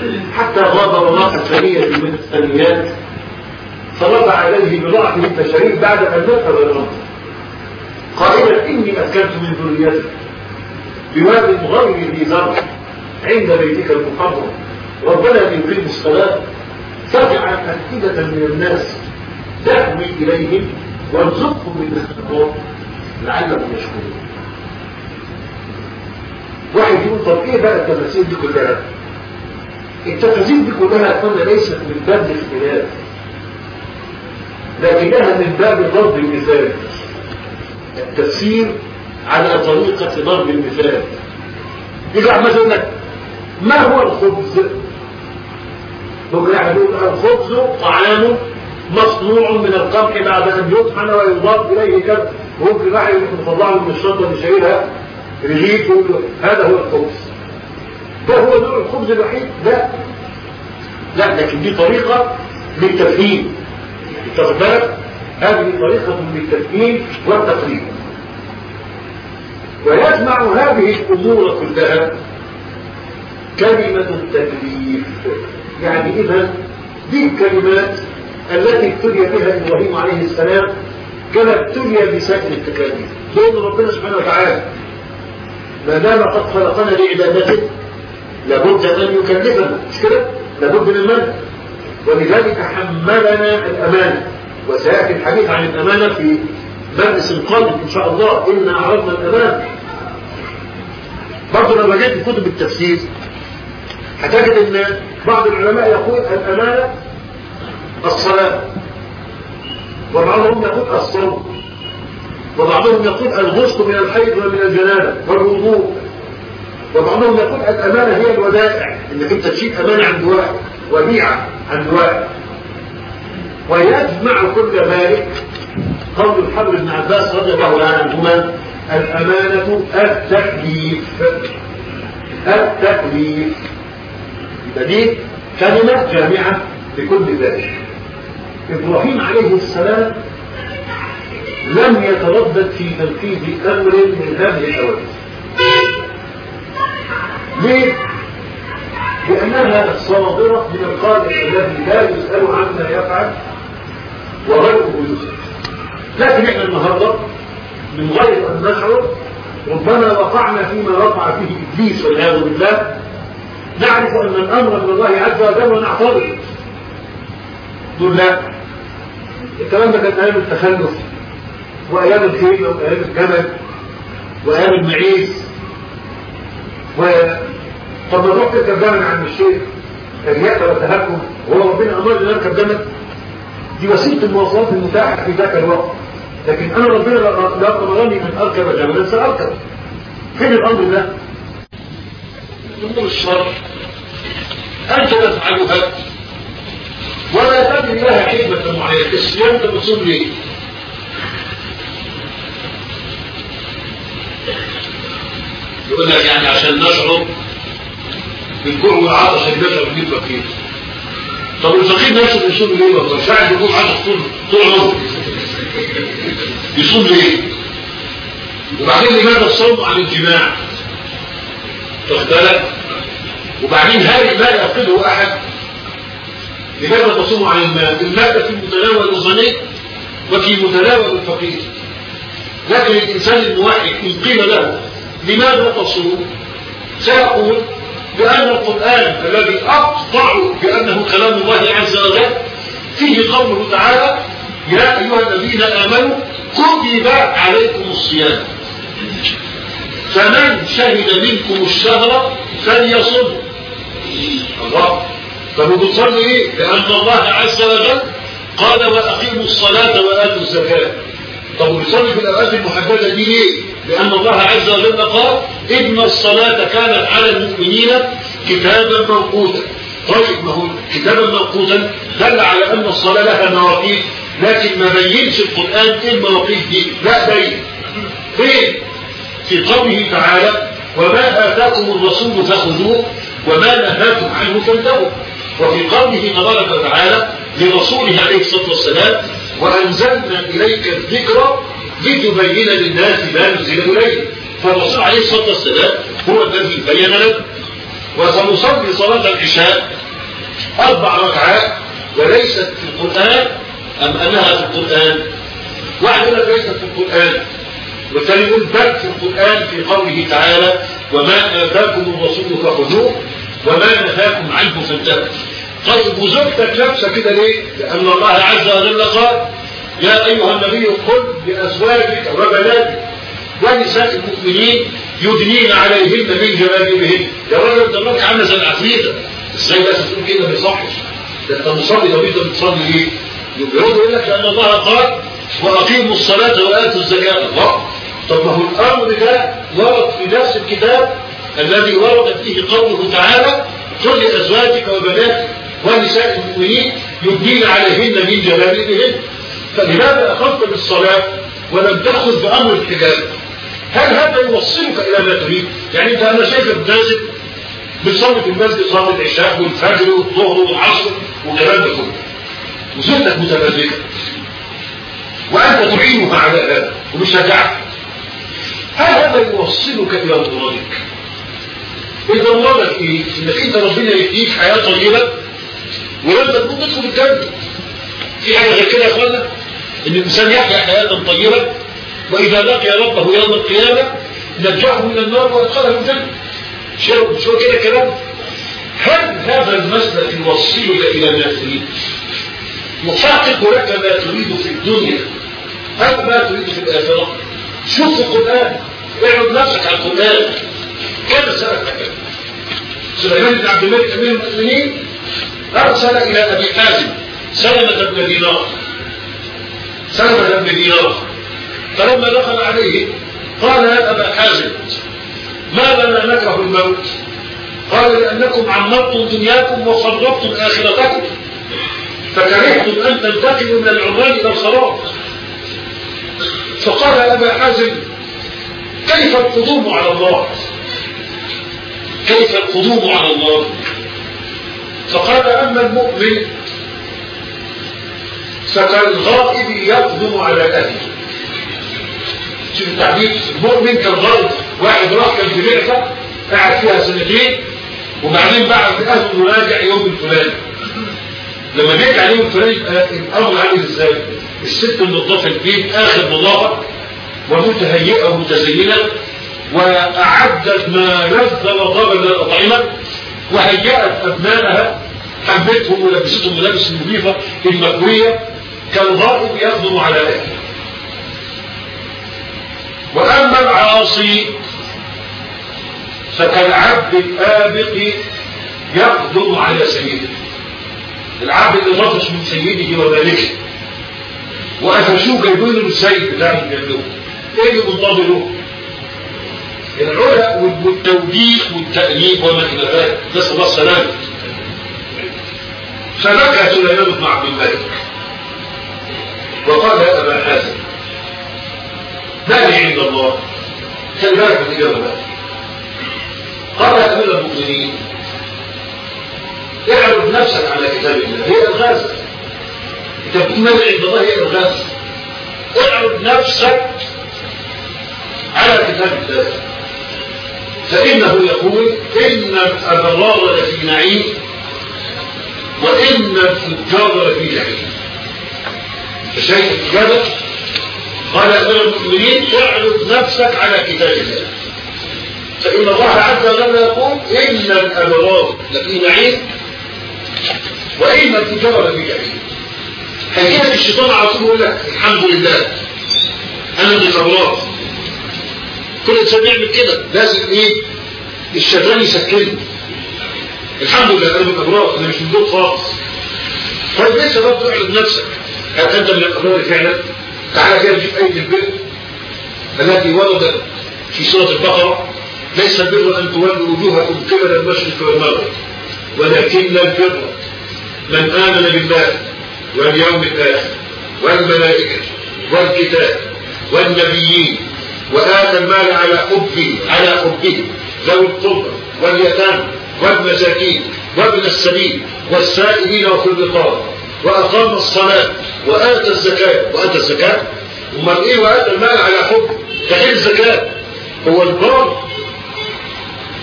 Speaker 2: حتى غاب وراء ثانية من الثانيات فرفع عليه بضعفه البشري بعد أن ذكر الأمر قائلا إني أسكنت من ذريتي بواد غير ذي زرع عند بيتك المحرم ربنا يقيم الصلاة فاجعل أفئدة من الناس تهوي إليهم وارزقهم من الثمرات لعلهم يشكرون. واحد يقول طب ايه بقى التفاسير دي كلها؟ التفاسير دي كلها قلنا ليست من باب الاختلاف لكنها من باب ضرب المثال. التفسير على طريقة ضرب المثال. يقول مثلا ما هو الخبز؟ ممكن يعني يقول الخبز طعام مصنوع من القمح بعد ان يطحن ويضاف اليه كذا. ممكن واحد يطلعه من الشنطه اللي شايلها رغيف ويقول هذا هو الخبز. ده هو نوع الخبز الوحيد؟ لا لا، لكن دي طريقه للتفهيم. تاخد بالك؟ هذه طريقه للتفهيم والتقريب. ويجمع هذه الامور كلها كلمه التكليف. يعني اذا دي الكلمات التي ابتلي بها ابراهيم عليه السلام كما ابتلي بسائر التكاليف. لأن ربنا سبحانه وتعالى ما دام قد خلقنا لعبادته لابد ان يكلفنا، مش كده؟ لابد من المنع، ولذلك حملنا الامانه. وسياتي الحديث عن الامانه في مجلس القادم ان شاء الله. انا عرضنا الامانه. برضه لما جيت في كتب التفسير هتجد ان بعض العلماء يقول الامانه الصلاه، وبعضهم يقول الصوم، وبعضهم يقول الغسل من الحيض ومن الجنابه والوضوء، وبعضهم يقول الامانه هي الودائع، انك انت تشيل امانه عند واحد، وديعه عند واحد. ويجمع كل ذلك قول الحبر بن عباس رضي الله عنهما الامانه التكليف. التكليف دي كلمه جامعه لكل ذلك. ابراهيم عليه السلام لم يتردد في تنفيذ امر من هذه الاوامر. ليه؟ لانها صادره من القادر الذي لا يسال عما يفعل وغيره يسال. لكن احنا النهارده من غير ان نشعر ربما وقعنا فيما وقع فيه ابليس والعياذ بالله. نعرف ان الامر من الله عز وجل ونعترض. نقول لا، الكلام ده كان ايام التخلف وايام الخيل وايام الجمل وايام المعيز. و طب نروح تركب جمل عند الشيخ الرياء والتهكم وهو ربنا امرنا نركب جمل. دي وسيله المواصلات المتاحه في ذاك الوقت، لكن انا ربنا لا امرني ان اركب جملا ساركب. فين الامر ده؟ امور الشر انت تفعلها ولا تدري لها حكمه معينه. الصيام ده بتصوم ليه؟ يقول لك يعني عشان نشعر بالجوع والعطش اللي نشعر بيه الفقير. طب الفقير نفسه بيصوم ليه؟ والله مش قاعد بيجوع عطش طول طول عمره. يصوم ليه؟ وبعدين لماذا الصوم عن الجماع؟ واخد بالك؟ وبعدين هذه لا يعقله احد. لماذا تصوم عن الماء؟ الماء في متناول الغني وفي متناول الفقير. لكن الانسان الموحد ان قيل له لماذا تصوم؟ سيقول لأن القرآن الذي أقطع بأنه كلام الله عز وجل فيه قوله تعالى يا أيها الذين آمنوا كتب عليكم الصيام فمن شهد منكم الشهر فليصم. الله. طب بتصلي ايه؟ لأن الله عز وجل قال وأقيموا الصلاة وآتوا الزكاة. طب بتصلي في الأوقات المحددة دي ليه؟ لأن الله عز وجل قال إن الصلاة كانت على المؤمنين كتابا موقوتا. طيب ما هو كتابا موقوتا دل على أن الصلاة لها مواقيت، لكن ما بينش القرآن إيه المواقيت دي؟ لا بين. فين؟ في قوله تعالى وما آتاكم الرسول فخذوه وما نهاكم عنه فانتهوا. وفي قوله تبارك وتعالى لرسوله عليه الصلاة والسلام وأنزلنا إليك الذكر لتبين للناس ما نزل إليه. فالرسول عليه الصلاة والسلام هو الذي بين لنا
Speaker 1: وسنصلي صلاة العشاء أربع ركعات وليست في القرآن أم أنها في القرآن؟ واحد يقول لك ليست في القرآن، والثاني يقول بل في القرآن في قوله تعالى وما آتاكم الرسول فخذوه وما نهاكم عنه فانتهوا. طيب وزوجتك لابسه كده ليه؟ لأن الله عز وجل قال يا أيها النبي قل لأزواجك وبناتك ونساء المؤمنين يدنين عليهن من جلابيبهن. يا راجل ده الراجل عامله زي العفريته، ازاي بس تقول كده ما يصحش؟ ده انت مصلي ده انت بتصلي ليه؟ يقول يقول لك لأن الله قال وأقيموا الصلاة وآتوا الزكاة. الله، طب ما هو الأمر ده ورد في نفس الكتاب الذي ورد فيه قوله تعالى قل لأزواجك وبناتك ونساء المؤمنين يدنين عليهن من جلابيبهن. فلماذا أخذت بالصلاة ولم تأخذ بأمر الحجاب؟ هل هذا يوصلك إلى ما تريد؟ يعني أنت أنا شايفك نازل بتصلي في المسجد صلاة العشاء والفجر والظهر والعصر والكلام ده كله، وزوجتك متبرجة وأنت تعينها على هذا ومشجعك، هل هذا يوصلك إلى مرادك؟ إذا مرادك إيه؟ إنك أنت ربنا يديك حياة طيبة ولما تكون تدخل الجنة. في حاجة غير كده يا أخوانا؟ إن الإنسان يحيا حياة طيبة وإذا لقي ربه يوم القيامة نجاه من النار وأدخله الجنة. شو كده كلام؟ هل هذا المسلك يوصلك إلى ما تريد؟ يحقق لك ما تريد في الدنيا أو ما تريد في الآخرة؟ شوف القرآن، اعرض نفسك على القرآن. كما سألك سليمان بن عبد الملك أمير المؤمنين أرسل إلى أبي حازم سلمة بن دينار سلمة بن دينار فلما دخل عليه قال يا أبا حازم ما لنا نكره الموت؟ قال لأنكم عمرتم دنياكم وخربتم آخرتكم فكرهتم أن تنتقلوا من العمران إلى الخراب. فقال يا أبا حازم كيف القدوم على الله؟ كيف القدوم على الله؟ فقال أما المؤمن فكالغائب يقدم على أهله. شوف التعبير، المؤمن كالغائب، واحد راح كان في بعثة قاعد فيها سنتين وبعدين بعد أهله راجع يوم الفلاني. لما بيرجع يوم الفلاني الأمر عامل ازاي؟ الست منظفة البيت آخر نظافة ومتهيئة ومتزينة وأعدت ما لذ وطاب من الأطعمة وهيأت أبنائها حملتهم ولبستهم ملابس النظيفة المكوية كالغائب يقدم على أهله. وأما العاصي فكالعبد الآبق يقدم على سيده. العبد اللي طفش من سيده ومالكه وقفشوه جايبين له السيد بتاعه يعملوه ايه اللي منتظره؟ العلا والتوجيه والتأليف وما إلى ذلك، نسأل الله السلامة. فبكى سليمان بن عبد الملك وقال يا أبا حازم ما لي عند الله؟ خلي بالك من الإجابة بقى. قال يا أمير المؤمنين اعرض نفسك على كتاب الله، هي الغاز. انت بتقول ما لي عند الله هي الغاز. اعرض نفسك على كتاب الله فإنه يقول إن الأبرار لفي نعيم وإن الفجار لفي جحيم. فشايف الإجابة؟ قال يا أمير المؤمنين اعرض نفسك على كتاب الله فإن الله عز وجل يقول إن الأبرار لفي نعيم وإن الفجار لفي جحيم. حكاية الشيطان على طول يقول لك الحمد لله أنا من الأبرار. كل إنسان يعمل كده لازم إيه؟ الشيطان يسكنه. الحمد لله أنا من الأبرار، أنا مش من دول خالص. طيب ليش يا رب تعرض نفسك؟ هل أنت من الأبرار فعلا؟ تعالى كده نشوف آية البر التي وردت في سورة البقرة ليس البر أن تولوا وجوهكم قبل المشرق والمغرب ولكن البر من آمن بالله واليوم الآخر والملائكة والكتاب والنبيين وآتى المال على حبه على حبه ذوي القربى واليتامى والمساكين وابن السبيل والسائلين وفي الرقاب وأقام الصلاة وآتى الزكاة. وآتى الزكاة ومن إيه وآتى المال على حبه؟ تحل الزكاة. هو البار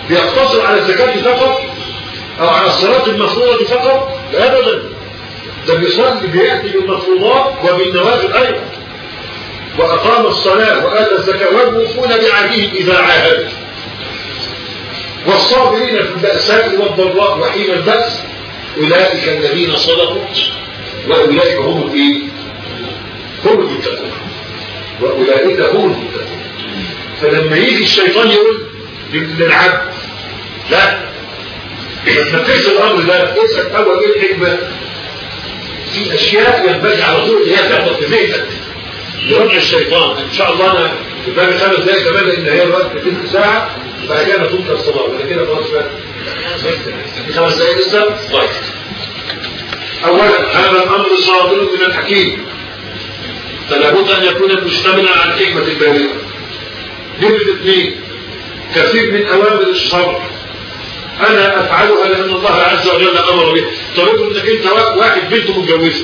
Speaker 2: بيقتصر على الزكاة فقط او على الصلاة المفروضة فقط؟ ابدا، ده بيصلي بيأتي بالمفروضات وبالنوافل ايضا، واقام الصلاة وآتى الزكاة والموفون بعهدهم اذا عاهدوا والصابرين في البأساء والضراء وحين البأس اولئك الذين صدقوا واولئك هم الايه؟ هم المتقون، واولئك هم المتقون. فلما يجي الشيطان يقول للعبد لا ما تنفذش الامر ده، اسال اول ايه الحكمه؟ في اشياء ينبغي على طول هي تحضر في ذهنك لرجع الشيطان. ان شاء الله انا قدامي خمس دقائق كمان لان هي الوقت تلت ساعه، بعد كده تنكر الصلاه ولا كده خلاص بقى في خمس دقائق لسه. طيب اولا هذا الامر صادر من الحكيم، فلا بد ان يكون مشتملا على الحكمه البالغه. نمرة اثنين، كثير من اوامر الشرع انا افعلها لان الله عز وجل امر بها. طب انك انت واحد بنته متجوزه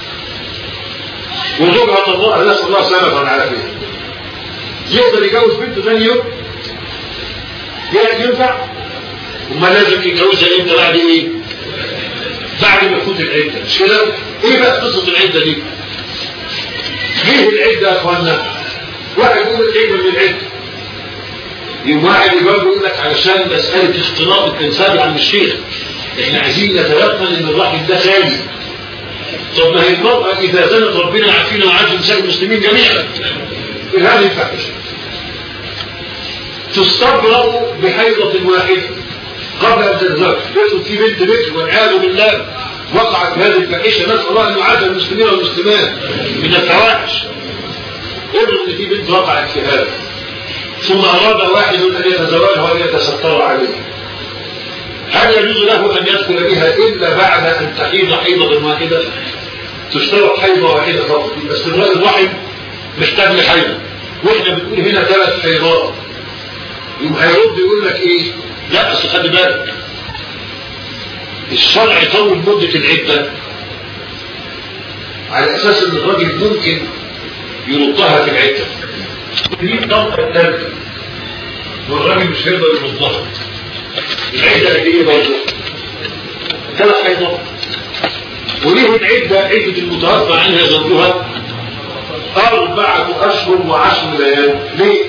Speaker 2: وزوجها طلقها نسال الله سلامه والعافيه، يقدر يجوز بنته ثاني يوم؟ ينفع؟ وما لازم يتجوزها امتى؟ بعد ايه؟ بعد ما تفوت العده، مش كده؟ ايه بقى قصه العده دي؟ ليه العده يا اخوانا؟ واحد يقول العده من العده، يوم واحد يقول يقول لك علشان مساله اختلاط الانسان عن الشيخ، احنا عايزين نتيقن ان الرحم ده خالي. طب ما هي المرأة إذا زنت ربنا يعافينا ويعافي نساء المسلمين جميعا، هذه الفاحشة تستبرأ بحيضة واحدة قبل أن تتزوج. يقول في بنت بكر والعياذ بالله وقعت هذه الفاحشة، نسأل الله أن يعافي المسلمين والمسلمات من الفواحش. يقول إن في بنت وقعت في هذا، ثم أراد واحد أن يتزوجها وأن يتستر عليه، هل يجوز له أن يدخل بها إلا بعد أن تحيض حيضة واحدة؟ تشترط حيضة واحدة فقط، بس الرحم محتاج لحيضة، واحنا بنقول هنا ثلاث حيضات. يبقى هيرد يقول لك ايه؟ لا اصل خلي بالك الشرع يطول مدة العدة على اساس ان الراجل ممكن يردها في العدة. دي الضغطة الثالثة والراجل مش هيقدر يردها. العدة قد ايه برضه؟ ثلاث حيضات. وليه العدة عدة المتوفى عنها زوجها أربعة أشهر وعشر ليال؟ ليه؟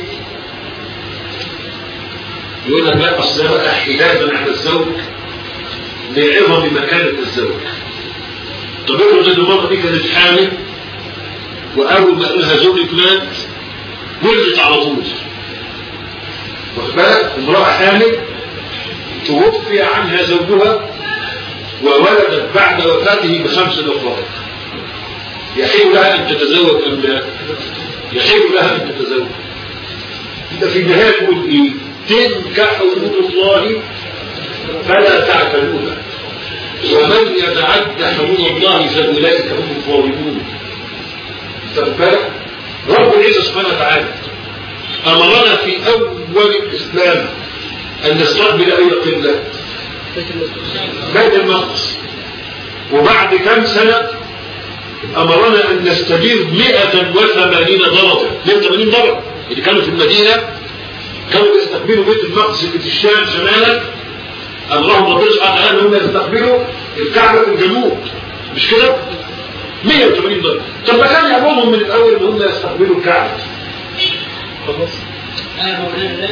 Speaker 2: يقول لك لا أصل ده بقى حجابا على الزوج لعظم مكانة الزوج. طب افرض إن المرأة دي كانت حامل وأول ما قالها زوجك مات ولدت على طول. واخد بالك؟ امرأة حامل توفي عنها زوجها وولدت بعد وفاته بخمس دقائق، يحل لها أن تتزوج أم لا؟ يحل لها أن تتزوج. إذا في النهاية تقول إيه؟ تلك حدود الله فلا تعتدوها، ومن يتعدى حدود الله فأولئك هم الظالمون. فبالك رب العزة سبحانه وتعالى أمرنا في أول الإسلام أن نستقبل أي قبلة؟ بيت المقدس. وبعد كم سنة أمرنا أن نستدير مئة وثمانين درجة. مئة وثمانين درجة اللي كانوا في المدينة كانوا يستقبلوا بيت المقدس اللي في الشام شمالا، أمرهم ربنا سبحانه وتعالى أنهم يستقبلوا الكعبة في الجنوب، مش كده؟ مئة وثمانين درجة. طب ما كان يأمرهم من الأول أن هم يستقبلوا الكعبة؟ خلاص. أنا مولانا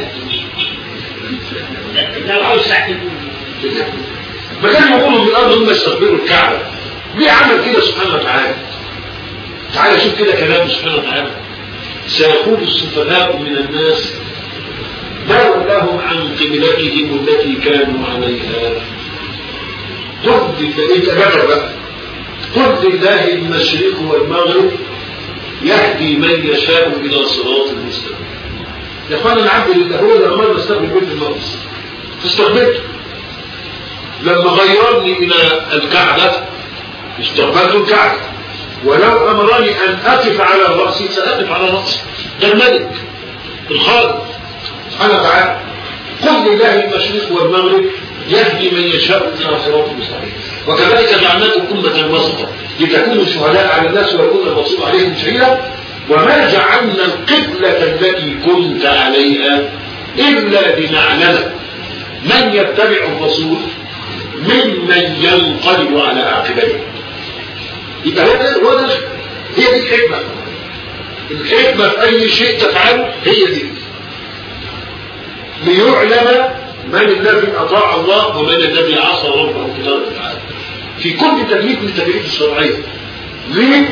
Speaker 2: لا لا عاوز ساعتين. ما كان يقولوا من الأرض هم يستقبلوا الكعبة. ليه عمل كده سبحانه وتعالى؟ تعالى شوف كده كلام سبحانه وتعالى. سيقول السفهاء من الناس ما ولاهم عن قبلتهم التي كانوا عليها. قل لله بقى قل لله المشرق والمغرب يهدي من يشاء إلى صراط المستقيم. يا اخوانا العبد لله هو اللي أمرنا نستقبل بيت المقدس فاستقبلته. لما غيرني إلى الكعبة استقبلت الكعبة، ولو أمرني أن أقف على رأسي سأقف على رأسي. ده الملك الخالق سبحانه وتعالى. قل لله المشرق والمغرب يهدي من يشاء إلى صراط المستقيم. وكذلك جعلناكم أمة وسطا لتكونوا شهداء على الناس ويكون الرسول عليهم شهيدا وما جعلنا القبلة التي كنت عليها إلا لنعلم
Speaker 1: من يتبع الرسول ممن ينقلب على عاقبته. يبقى هذا هي دي الحكمة. الحكمة في أي شيء تفعله هي دي، ليعلم من الذي أطاع الله ومن الذي عصى ربه تبارك وتعالى في كل تكليف من التكاليف الشرعية. ليه؟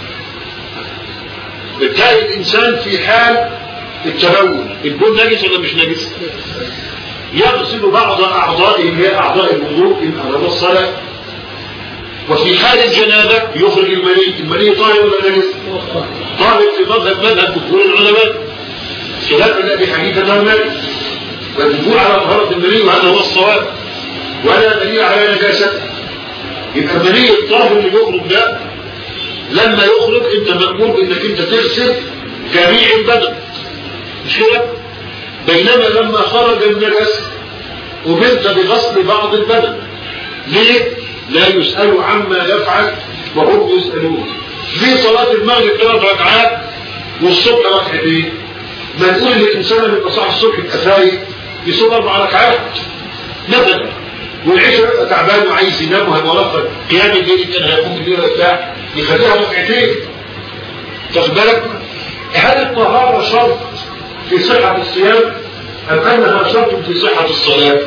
Speaker 1: بالتالي الإنسان في حال التبول، البول نجس ولا مش نجس؟ يغسل بعض أعضائه هي أعضاء الوضوء إن أراد الصلاة. وفي حال الجنابة يخرج المني، المني طاهر ولا نجس؟ طاهر في مذهب مذهب جمهور العلماء، خلاف أبي حنيفة أنه نجس، والجمهور على طهارة المني وهذا هو الصواب، ولا دليل على نجاسته. يبقى المني الطاهر اللي يخرج ده لما يخرج انت مأمور بانك انت تغسل جميع البدن، مش كده؟ بينما لما خرج النجس أمرت بغسل بعض البدن. ليه؟ لا يسأل عما يفعل وهم يسألون. ليه صلاة المغرب ثلاث ركعات والصبح ركعتين؟ ما نقول ان الانسان لما يبقى صاحي الصبح يبقى فايق يصلي اربع ركعات مثلا، والعشاء يبقى تعبان وعايز ينام وهيورطك قيام الليل كان هيقوم بالليل بتاع يخليها ركعتين. تاخد بالك؟ هل الطهارة شرط في صحة الصيام أم أنها شرط في صحة الصلاة؟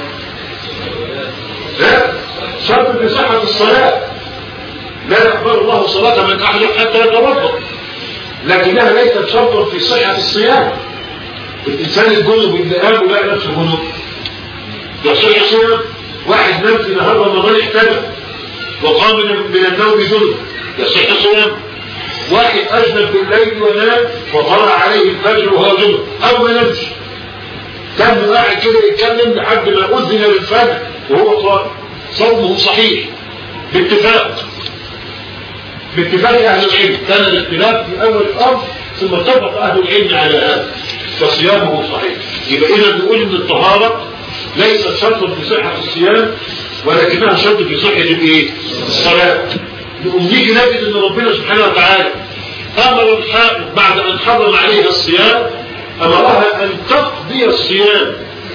Speaker 1: لا، شرط في صحة الصلاة. لا يقبل الله صلاة من أحد حتى يتوضأ، لكنها ليست شرطا في صحة الصيام. الإنسان الجنوب اللي قام ولا نفسه جنوب يصح صيام. واحد نام في نهار رمضان احتجب وقام من النوم جنوب يصح صيام. واحد أجنب بالليل ونام وطلع عليه الفجر وهو جنوب أو ما نمشي، كان قاعد كده يتكلم لحد ما أذن للفجر وهو صائم، صومه صحيح باتفاق باتفاق أهل العلم. كان الاختلاف في أول الأمر ثم اتفق أهل العلم على هذا فصيامه صحيح. يبقى إذا نقول إن الطهارة ليست شرط في صحة الصيام ولكنها شرط في صحة الإيه؟ الصلاة. نقوم نيجي نجد إن ربنا سبحانه وتعالى أمر الحائض بعد أن حرم عليها الصيام أمرها أن تقضي الصيام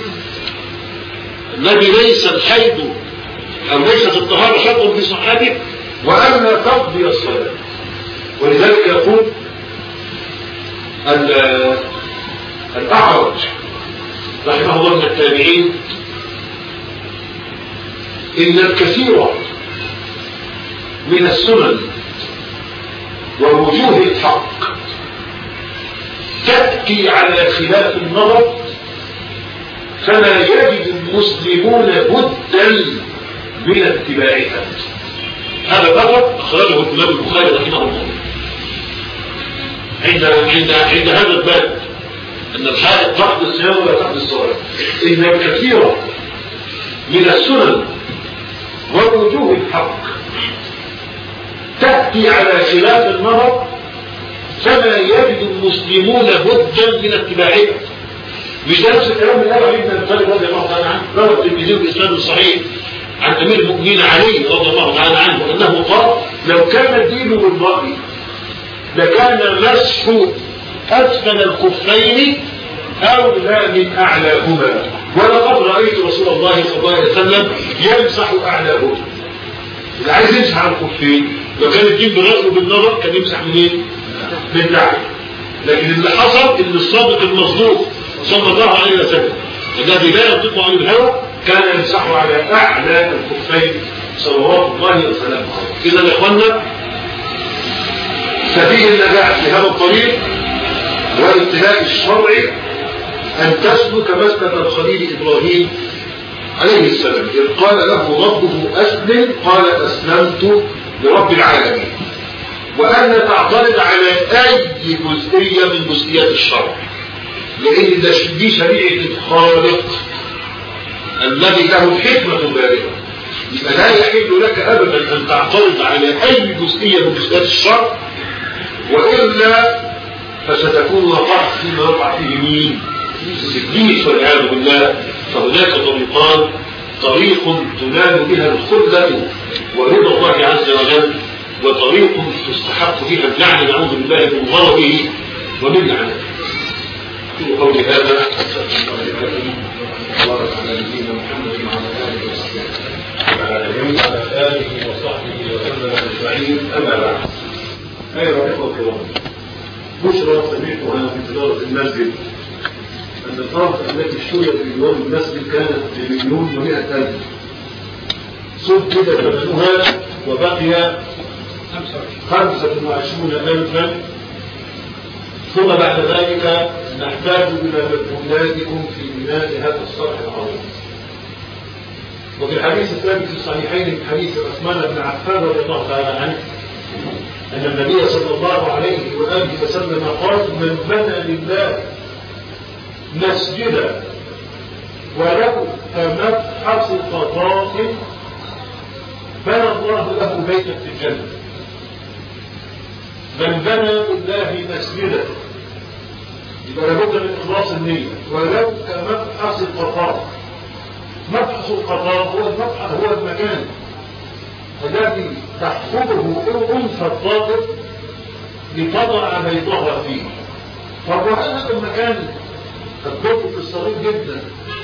Speaker 1: الذي ليس الحيض أو ليست الطهارة شرط في صحته وأن تقضي الصلاة. ولذلك يقول الأعرج رحمه الله من التابعين إن الكثير من السنن ووجوه الحق تأتي على خلاف النظر فلا يجد المسلمون بدا من اتباعها. هذا الأثر أخرجه الإمام البخاري رحمه الله عند عند عند هذا الباب أن الحائض تقضي الصيام ولا تقضي الصلاة. إن الكثير من السنن ووجوه الحق تأتي على خلاف النظر فلا يجد المسلمون بدا من اتباعها. مش ده نفس الكلام اللي قاله ابن الطالب رضي الله تعالى عنه روى الترمذي بإسناد الصحيح عن أمير المؤمنين علي رضي الله تعالى عنه أنه قال لو كان الدين بالرأي لكان مسح أسفل الكفين أولى من أعلاهما، ولقد رأيت رسول الله صلى الله عليه وسلم يمسح أعلاهما. اللي عايز يمسح على الكفين لو كان الدين بالرأي وبالنظر كان يمسح منين؟ من تحت. لكن اللي حصل ان الصادق المصدوق صلى الله عليه وسلم الذي لا ينطق عن الهوى كان يمسح على أعلى الكفين صلوات الله وسلامه عليه. إذا يا إخوانا ففيه النجاح في هذا الطريق والابتلاء الشرعي أن تسلك مسلك الخليل إبراهيم عليه السلام إذ قال له ربه أسلم قال أسلمت لرب العالمين، وأن تعترض على أي جزئية من جزئيات الشرع، لأن دي شريعة الخالق الذي له الحكمة البالغة. يبقى لا يحل لك أبدا أن تعترض على أي جزئية من جزئيات الشرع، وإلا فستكون وقعت فيما وقع فيه مين؟ إبليس والعياذ بالله. فهناك طريقان، طريق تنال بها الخلة ورضا الله عز وجل، وطريق تستحق بها اللعنة نعوذ بالله من غضبه ومن لعنته. قولي هذا
Speaker 2: وبارك على نبينا محمد وعلى اله وصحبه وعلى اله وصحبه وسلم اجمعين. اما بعد، ايها الاخوه الكرام، بشرى سمعتها في تجاره المسجد ان الارض التي اشتريت بمليون المسجد كانت بمليون ومئة الف، سدد ثمنها وبقي خمسة وعشرون ألفا، ثم بعد ذلك نحتاج إلى مجهوداتكم في بناء هذا الصرح العظيم. وفي الحديث الثابت في الصحيحين من حديث عثمان بن عفان رضي الله تعالى عنه أن النبي صلى الله عليه وآله وسلم قال: من بنى لله مسجدا ولو كمبحث قطاط بنى الله له بيتا في الجنة. من بنى لله مسجدا، يبقى لابد من إخلاص النية، ولو كمبحث القطاط. مبحث القطاط هو المبحث، هو المكان الذي تحفظه أنثى الطائر لتضع بيضها فيه. طب وهل هذا المكان الضيق الصغير جدا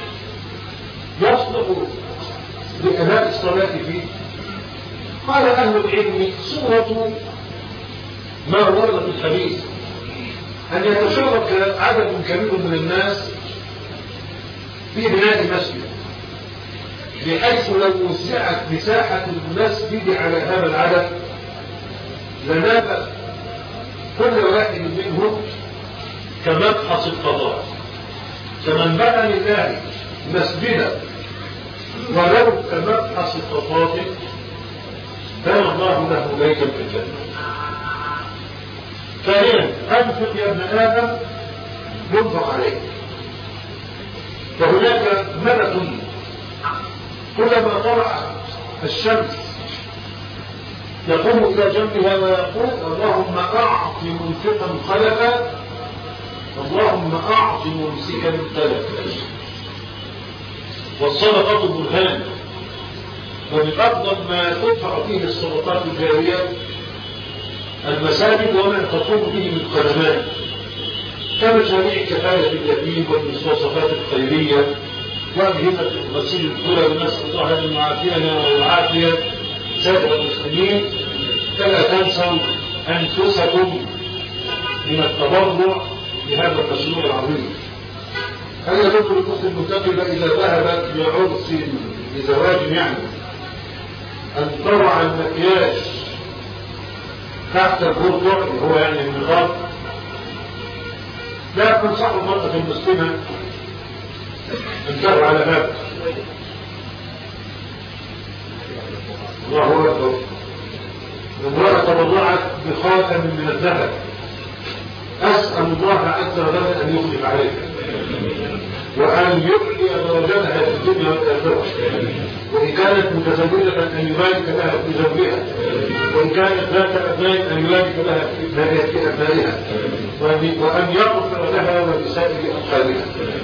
Speaker 2: يصلح لأداء الصلاة فيه؟ قال أهل العلم: صورة ما ورد في الحديث أن يتشارك عدد كبير من الناس في بناء مسجد، بحيث لو وسعت مساحة المسجد على هذا العدد لناب كل واحد منهم كمبحث القضاء. فمن بنى لله مسجدا ولو كمبحث القضاء بنى الله له بيتا في الجنة. ثانيا: أنفق يا ابن آدم ينفق عليه. فهناك ملك كلما طلع الشمس يقوم إلى جنبها ويقول: اللهم أعط منفقا خلفا، اللهم أعط ممسكا تلفا. والصدقة برهان، ومن أفضل ما تدفع فيه الصدقات الجارية المساجد وما تقوم به من خدمات كمشاريع كفاية اليتيم والمستوصفات الخيرية وأجهزة غسيل الكلى، ونسأل الله أن يعافينا ويعافي سائر المسلمين. فلا تنسوا أنفسكم من التبرع بهذا المشروع العظيم. هل يجوز للأخت المنتقبة إذا ذهبت لعرس لزواج يعني أن تضع المكياج تحت البرقع اللي هو يعني النقاب؟ لا تنصح المرأة المسلمة أن تفعل هذا. الله أكبر. امرأة تبرعت بخاتم من الذهب، أسأل الله عز وجل أن يخلف عليها وأن يعلي درجتها في الدنيا والآخرة، وإن كانت متزوجة أن يبارك لها في زوجها، وإن كانت ذات أبناء أن يبارك لها في أبنائها، وأن يغفر لها ولسائر أطفالها.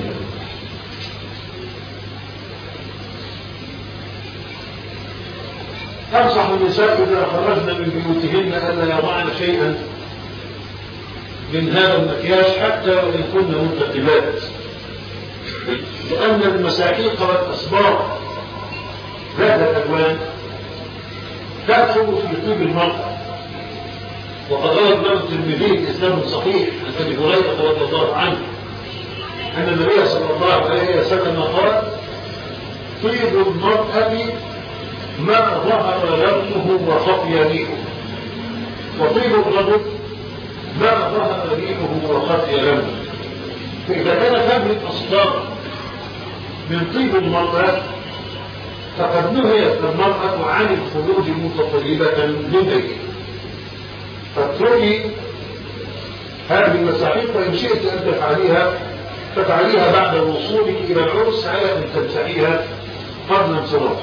Speaker 2: أنصح النساء إذا خرجن من بيوتهن ألا يضعن شيئا من هذا المكياج حتى وإن كن منتقبات، لأن المساحيق والأصباغ ذات الألوان تأثر في طيب المرأة. وقد روى الإمام الترمذي الإسلام صحيح عن أبي هريرة رضي الله عنه أن النبي صلى الله عليه وسلم قال: طيب المرأة ما ظهر لونه وخفي ريحه، وطيب الرجل ما ظهر ريحه وخفي لونه. فإذا كان هذه الأصدار من طيب المرأة فقد نهيت المرأة عن الخروج متطيبة من بيتها. فاتركي هذه المساحيق، وإن شئت أن تفعليها تفعليها بعد الوصول إلى العرس على أن تمسحيها قبل انصرافها.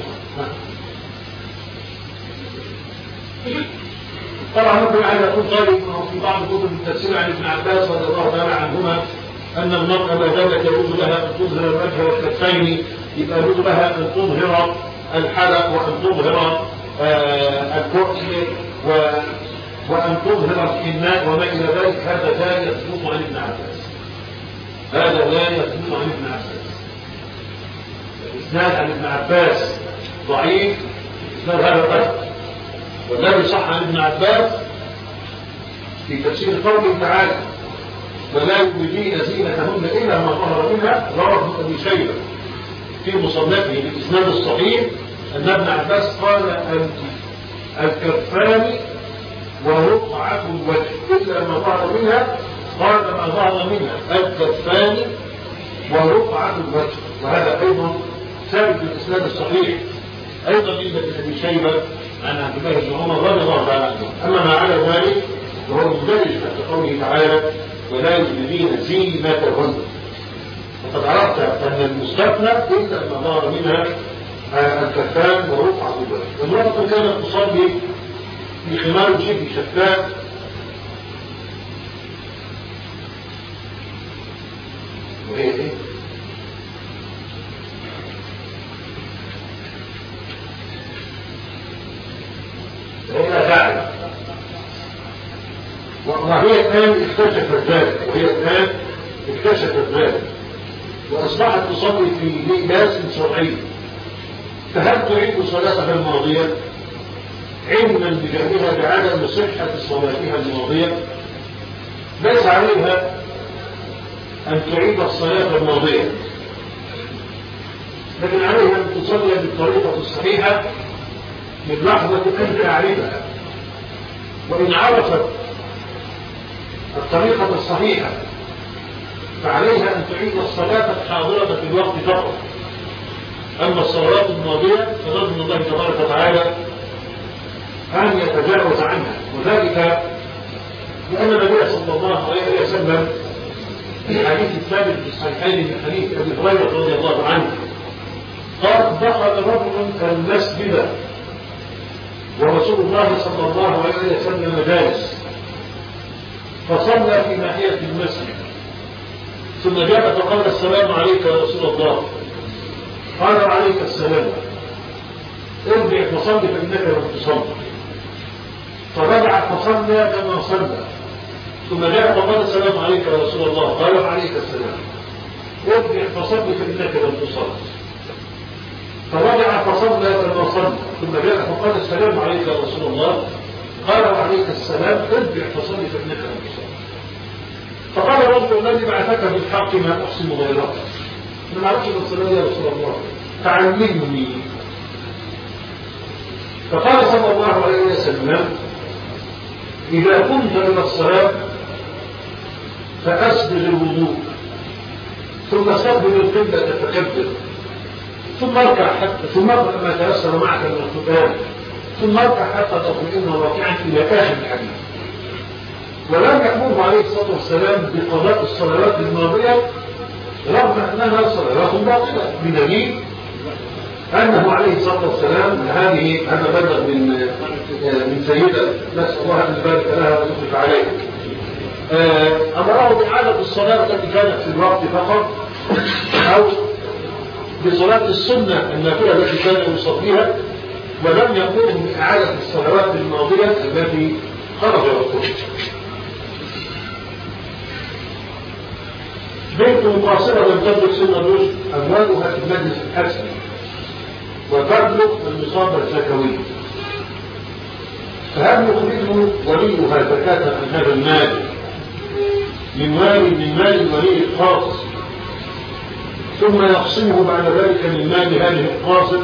Speaker 2: طبعا ممكن أن يكون طالب في بعض كتب التفسير عن ابن عباس رضي الله تعالى عنهما أن المرأة ما دامت يجوز لها أن تظهر الوجه والكفين يبقى يجوز لها أن تظهر الحلق وأن تظهر الكحل وأن تظهر الإناء وما إلى ذلك. هذا لا يثبت عن ابن عباس، هذا لا يثبت عن ابن عباس. إسناد عن ابن عباس ضعيف، إسناد هذا قد والذي صح عن ابن عباس في تفسير قوله تعالى ولا يبدين زينتهن إلا ما ظهر منها رواه ابن شيبة في مصنفه بالإسناد الصحيح أن ابن عباس قال الكفان ورقعة الوجه إلا ما ظهر منها، قال ما ظهر منها الكفان ورقعة الوجه، وهذا أيضا ثابت في الإسناد الصحيح أيضا عند ابن شيبة عن عبد الله بن عمر رضي الله تعالى عنه. أما ما على ذلك وهو مندرج تحت قوله تعالى ولا يبدين زينتهن، وقد عرفت أن المستثنى إلا ما ظهر منها الكفان ورقعة الوجه. المرأة كانت تصلي في خمار شبه شفاف وهي ايه؟ وهي لا تعرف، وهي الآن اكتشفت ذلك وهي الآن اكتشفت ذلك وأصبحت تصلي في لباس شرعي، فهل تعيد صلاتها الماضية علما بجهلها بعدم صحة صلاتها الماضية؟ ليس عليها أن تعيد الصلاة الماضية، لكن عليها أن تصلي بالطريقة الصحيحة من لحظة أن تعرفها، وإن عرفت الطريقة الصحيحة فعليها أن تعيد الصلاة الحاضرة في الوقت فقط. أما الصلوات الماضية فنرجو من الله تبارك وتعالى أن يتجاوز عنها، وذلك لأن النبي صلى الله عليه وسلم في الحديث الثابت في الصحيحين من حديث أبي هريرة رضي الله عنه قال دخل رجل المسجد ورسول الله صلى الله عليه وسلم جالس فصلى في ناحية المسجد ثم جاء فقال السلام عليك يا رسول الله، قال عليك السلام، ارجع فصلي فإنك لم تصلي، فرجع فصلى كما صلى ثم جاء فقال السلام عليك يا رسول الله، قال عليك السلام، ارجع فصلي فإنك لم تصلي، فرجع فصلى كما صلى ثم جاء فقال السلام عليك يا رسول الله، قال عليك السلام، ارجع فصلي فإنك لم تصلي. فقال الرجل الذي بعثك بالحق ما أحسن غيره، أنا ما أعرفش الصلاة يا رسول الله، تعلمني. فقال صلى الله عليه وسلم إذا قمت إلى الصلاة فأسبغ الوضوء ثم استقبل القبلة تتكبر ثم اركع حتى ثم اركع ما تيسر معك من القرآن ثم اركع حتى تطمئن راكعا إلى آخر الحديث. ولم يأمره عليه الصلاة والسلام بقضاء الصلوات الماضية رغم أنها صلوات باطلة، بدليل أنه عليه الصلاة والسلام هذه هذا بدأ من من سيدة نسأل الله أن يبارك لها ويطلق عليها أمره بإعادة الصلاة التي كانت في الوقت فقط أو بصلاة السنة النافلة التي كان يصليها، ولم يأمره بإعادة الصلوات الماضية التي خرج وقتها. بنت قاصرة لم تبلغ سن الرشد أموالها في المجلس الحسن وتبلغ النصاب الزكوي، فهل يخرج وليها زكاة عن هذا المال من مال من مال الولي الخاص ثم يقسمه بعد ذلك من مال هذه القاصر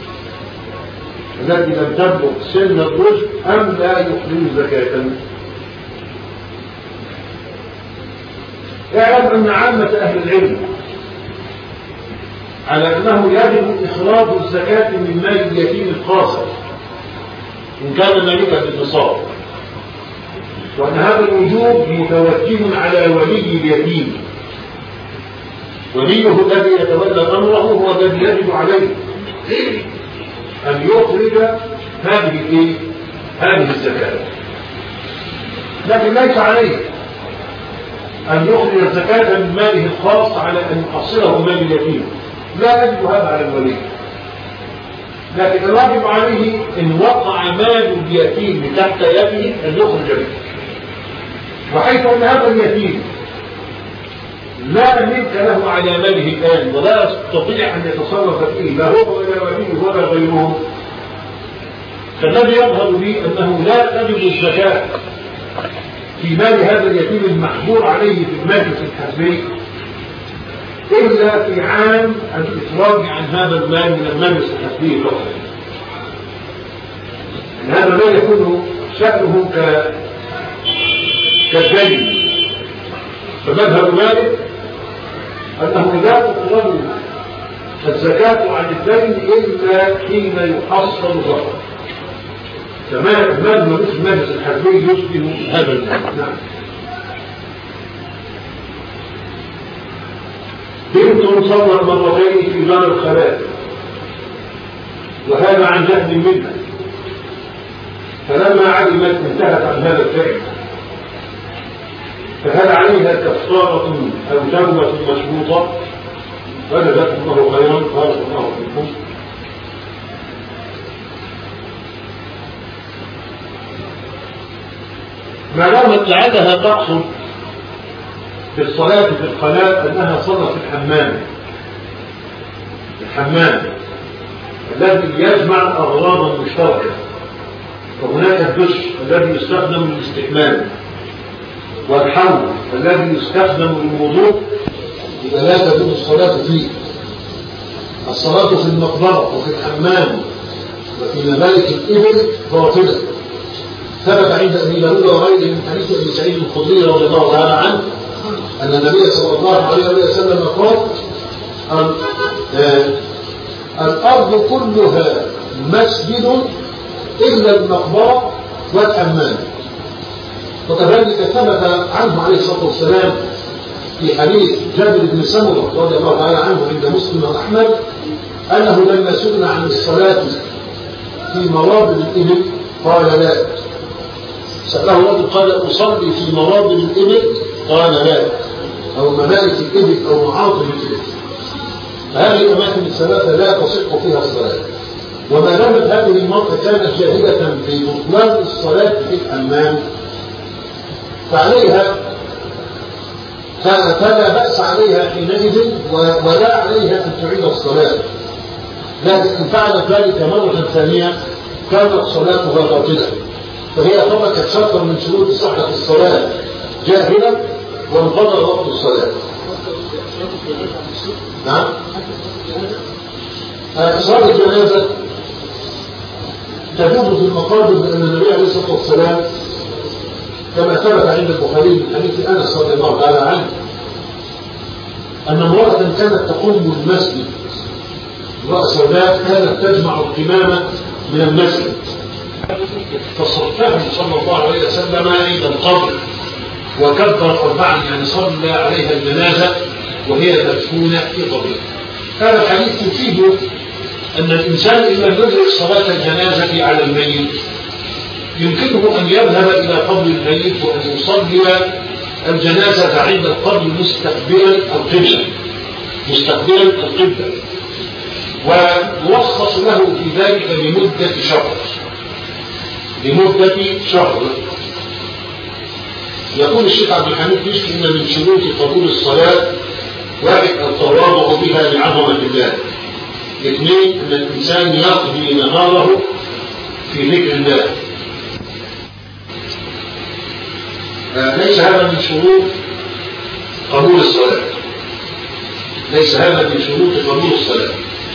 Speaker 2: التي لم تبلغ سن الرشد أم لا يخرج زكاة؟ اعلم أن عامة أهل العلم على أنه يجب إخراج الزكاة من مال اليتيم القاصر إن كان مالكا بالنصاب، وأن هذا الوجوب متوجه على ولي اليتيم، وليه الذي يتولى أمره هو الذي يجب عليه أن يخرج هذه هذه الزكاة، لكن ليس عليه أن يخرج الزكاة من ماله الخاص على أن يحصله مال اليتيم، لا يجب هذا على الولي، لكن الواجب عليه إن وقع مال اليتيم تحت يده أن يخرج به، وحيث أن هذا اليتيم لا ملك له على ماله الآن ولا يستطيع أن يتصرف فيه لا هو ولا وليه ولا غيره، فالذي يظهر لي أنه لا تجب الزكاة في مال هذا اليتيم المحجور عليه في المجلس الحزبي إلا في عام الإخراج عن هذا المال من المجلس الحزبي فقط. هذا لا يكون شأنه ك كالدين. فمذهب مالك أنه لا تقبل الزكاة عن الدين إلا حين يحصل فقط. كما المال ملوش المجلس الحزبي يشبه هذا المال. نعم. بنت صور مرتين في دار الخلاء وهذا عن جهل منها، فلما علمت انتهت عن هذا الفعل، فهل عليها كفارة أو توبة مشروطة؟ فجزاكم الله خيرا، بارك الله فيكم. ما دامت لعلها تقصد في الصلاة في الخلاء أنها صلت في الحمام، الحمام الذي يجمع أغراضا مشتركة، وهناك الدش الذي يستخدم للاستحمام، والحوض الذي يستخدم للوضوء، إذا لا تجوز الصلاة فيه. الصلاة في المقبرة وفي الحمام وفي ممالك الإبل باطلة. ثبت عند أبي داود وغيره من حديث أبي سعيد الخدري رضي الله تعالى عنه أن النبي صلى الله عليه وسلم قال: الأرض كلها مسجد إلا المقبرة والحمام. وكذلك ثبت عنه عليه الصلاة والسلام في حديث جابر بن سمرة رضي الله تعالى عنه عند مسلم وأحمد أنه لما سئل عن الصلاة في مرابض الإبل قال لا. سأله رجل قال: أصلي في مرابض الإبل؟ قال لا. أو ممالك الإبل أو معاطب الإبل. هذه الأماكن الثلاثة لا تصح فيها الصلاة. وما دامت هذه المرأة كانت جاهلة في بطلان الصلاة في الحمام فعليها فلا بأس عليها حينئذ ولا عليها أن تعيد الصلاة، لكن إن فعلت ذلك مرة ثانية كانت صلاتها باطلة، فهي تركت شرطا من شروط صحة الصلاة جاهلة وانقضى وقت الصلاة. نعم. صلاة الجنازة تجوز في المقابر بأن النبي عليه الصلاة والسلام كما ثبت عند البخاري من حديث أنس رضي الله تعالى عنه أن امرأة كانت تقوم بالمسجد، امرأة سوداء كانت تجمع القمامة من المسجد، فصفه صلى الله عليه وسلم عند القبر وكبر أربعا، يعني صلى عليها الجنازة وهي مدفونة في قبرها. هذا الحديث يفيد أن الإنسان إذا يدرك صلاة الجنازة على الميت يمكنه أن يذهب إلى قبر الميت وأن يصلي الجنازة عند القبر مستقبلا القبلة مستقبلا القبلة ويرخص له في ذلك لمدة شهر لمدة شهر. يقول الشيخ عبد الحميد يشكي إن من شروط قبول الصلاة واحد التواضع بها لعظمة الله، اثنين أن الإنسان يقضي نهاره في ذكر الله. ليس هذا من شروط قبول الصلاة ليس هذا من شروط قبول الصلاة.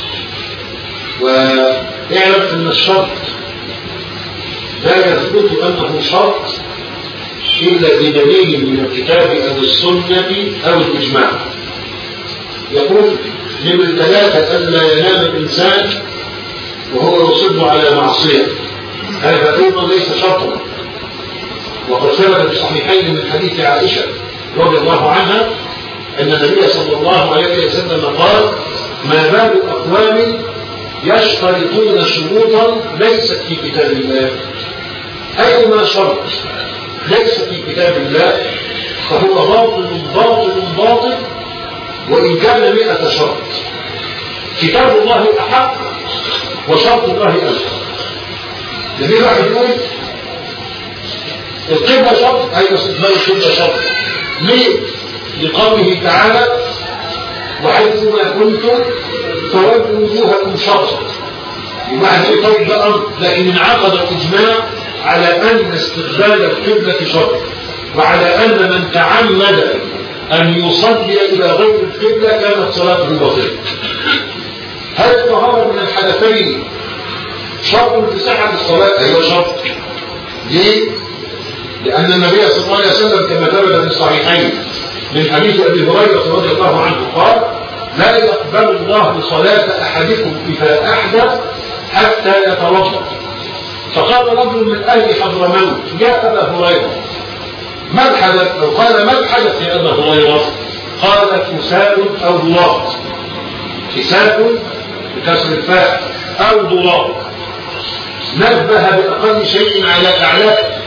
Speaker 2: واعلم أن الشرط لا يثبت أنه شرط إلا بدليل من الكتاب أو السنة أو الإجماع. يقول من الثلاثة ألا ينام الإنسان وهو يصب على معصية، هذا أيضا ليس شرطا. وقد ثبت في الصحيحين من حديث عائشة رضي الله عنها أن النبي صلى الله عليه وسلم قال: ما بال أقوام يشترطون شروطا ليست في كتاب الله. أيما شرط ليس في كتاب الله فهو باطل باطل باطل وإن كان مئة شرط. كتاب الله أحق وشرط الله أجل. النبي واحد يقول القبلة شرط، أيضا استقبال القبلة شرط. ليه؟
Speaker 1: لقوله تعالى وحيثما كنتم فولوا وجوهكم شطرا. بمعنى ايه طيب ده امر، لكن انعقد الاجماع على ان استقبال القبلة شرط، وعلى ان من تعمد ان يصلي الى غير القبلة كانت صلاته باطلة. هل الطهارة من الحدثين شرط في صحة الصلاة؟ ايوه شرط. ليه؟ لان النبي صلى الله عليه وسلم كما ثبت في الصحيحين من حديث ابي هريرة رضي الله عنه قال لا يقبل الله صلاة احدكم اذا احدث حتى يتوضا. فقال رجل من اهل حضرموت يا ابا هريره ما الحدث؟ او قال ما الحدث يا ابا هريره؟ قال كساد او ضراب. كساد بكسر الفاء او ضراب. نبه باقل شيء على اعلاه.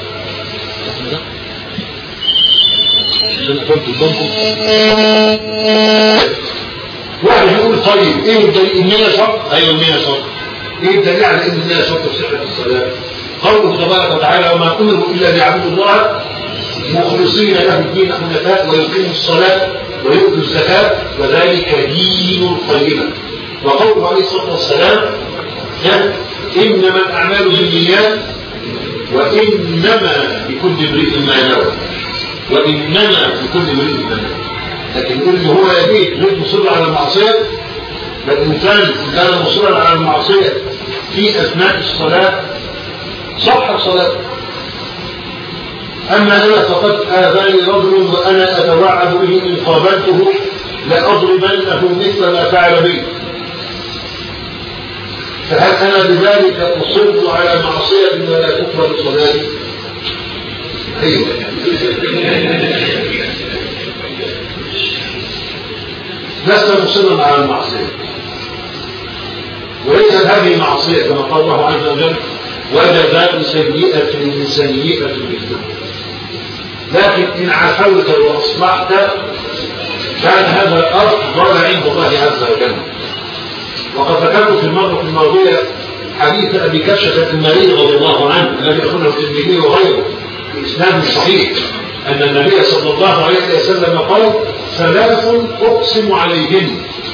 Speaker 1: واحد يقول طيب ايه الدليل؟ النية شرط؟ ايوه النية شرط. ايه الدليل على ان النية شرط في صحة الصلاة؟ قوله تبارك وتعالى وما امروا الا ليعبدوا الله مخلصين له الدين حنفاء ويقيموا الصلاة ويؤتوا الزكاة وذلك دين القيمة. وقوله عليه الصلاة والسلام انما الاعمال بالنيات وانما لكل امرئ ما نوى. وانما لكل امرئ ما نوى. لكن يقول هو يبيت غير مصر على المعصية. فالإنسان كان مصرا على المعصية في أثناء الصلاة صح الصلاة. أما أنا فقد آذاني رجل وأنا أتوعد به إن قابلته لأضربنه مثل ما فعل بي. فهل أنا بذلك أصر على معصية ولا تقبل صلاتي؟ أيوة. لست مصرا على المعصية وليست هذه معصية كما قال الله عز وجل وجزاء سيئة من سيئة مثلها. لكن إن عفوت وأصلحت كان هذا أفضل عند الله عز وجل. وقد ذكرت في المرة الماضية حديث أبي كبشة النبي رضي الله عنه الذي أخرجه الترمذي وغيره بإسناد صحيح أن النبي صلى الله عليه وسلم قال ثلاث أقسم عليهن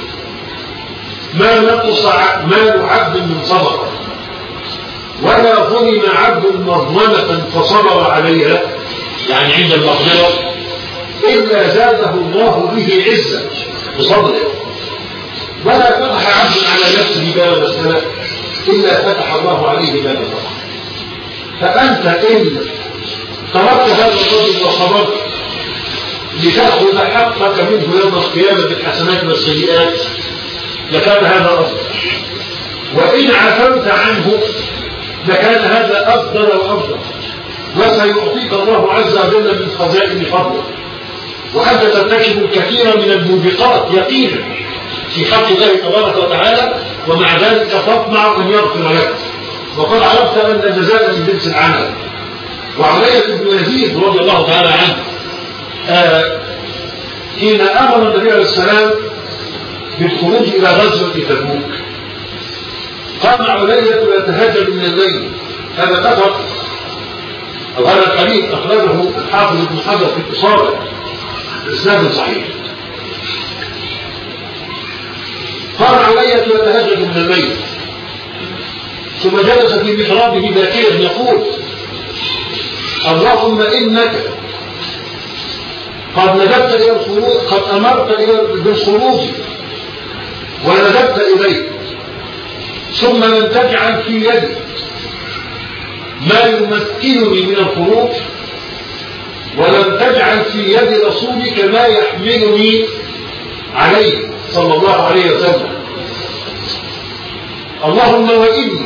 Speaker 1: ما نقص مال عبد من صدقة ولا ظلم عبد مظلمة فصبر عليها يعني عند المقدرة إلا زاده الله به عزة بصبره. ولا فتح عبد على نفسه باب مسألة إلا فتح الله عليه باب الرحمة. فأنت إن تركت هذا الرجل وصبرت لتأخذ حقك منه يوم القيامة بالحسنات والسيئات لكان هذا أفضل. وإن عفوت عنه لكان هذا أفضل وأفضل. وسيعطيك الله عز وجل من خزائن فضله وأنت ترتكب الكثير من الموبقات يقينا في حق الله تبارك وتعالى ومع ذلك تطمع أن يغفر لك. وقد عرفت أن الجزاء من جنس العمل. وعلية بن يزيد رضي الله تعالى عنه آه حين أمر النبي عليه السلام بالخروج إلى غزوة تبوك قام علية ويتهجد من الليل. هذا أثر أو هذا الحديث أخرجه الحافظ ابن حجر في الإصابة بإسناد صحيح. قام علية ويتهجد من الليل ثم جلس في محرابه ذاكرا يقول اللهم إنك قد ندبت إلى الخروج قد أمرت بالخروج وندبت إليه ثم لم تجعل في يدي ما يمكنني من الخروج ولم تجعل في يد رسولك ما يحملني عليه صلى الله عليه وسلم. اللهم وإني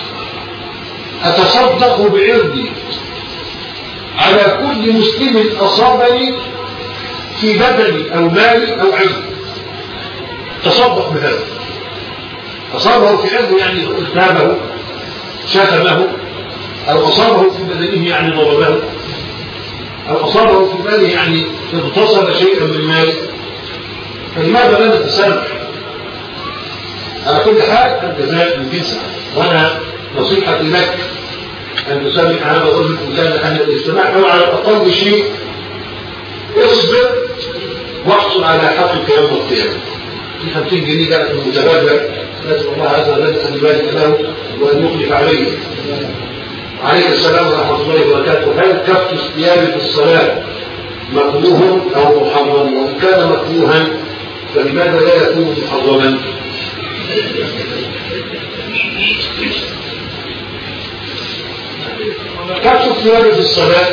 Speaker 1: أتصدق بعرضي على كل مسلم أصابني في بدني أو مالي أو عرضي. تصدق بهذا. أصابه في عرضه يعني اغتابه شتمه أو أصابه في بدنه يعني ضربه أو أصابه في ماله يعني اغتصب شيئا من ماله. فلماذا لا نتسامح؟ على كل حال الجزاء من جنسه. وأنا نصيحتي لك أن تسامح هذا الرجل إن كان أهل الاستماع أو على أقل شيء اصبر
Speaker 2: واحصل على حقك يوم القيامة. في خمسين جنيه كانت المتبادلة، نسأل الله عز وجل أن يبارك له وأن يخلف عليه. عليه السلام ورحمة الله وبركاته. هل كف الثياب في الصلاة مكروه أو محرم؟ وإن كان مكروها فلماذا لا يكون محرما؟ كف الثياب في الصلاة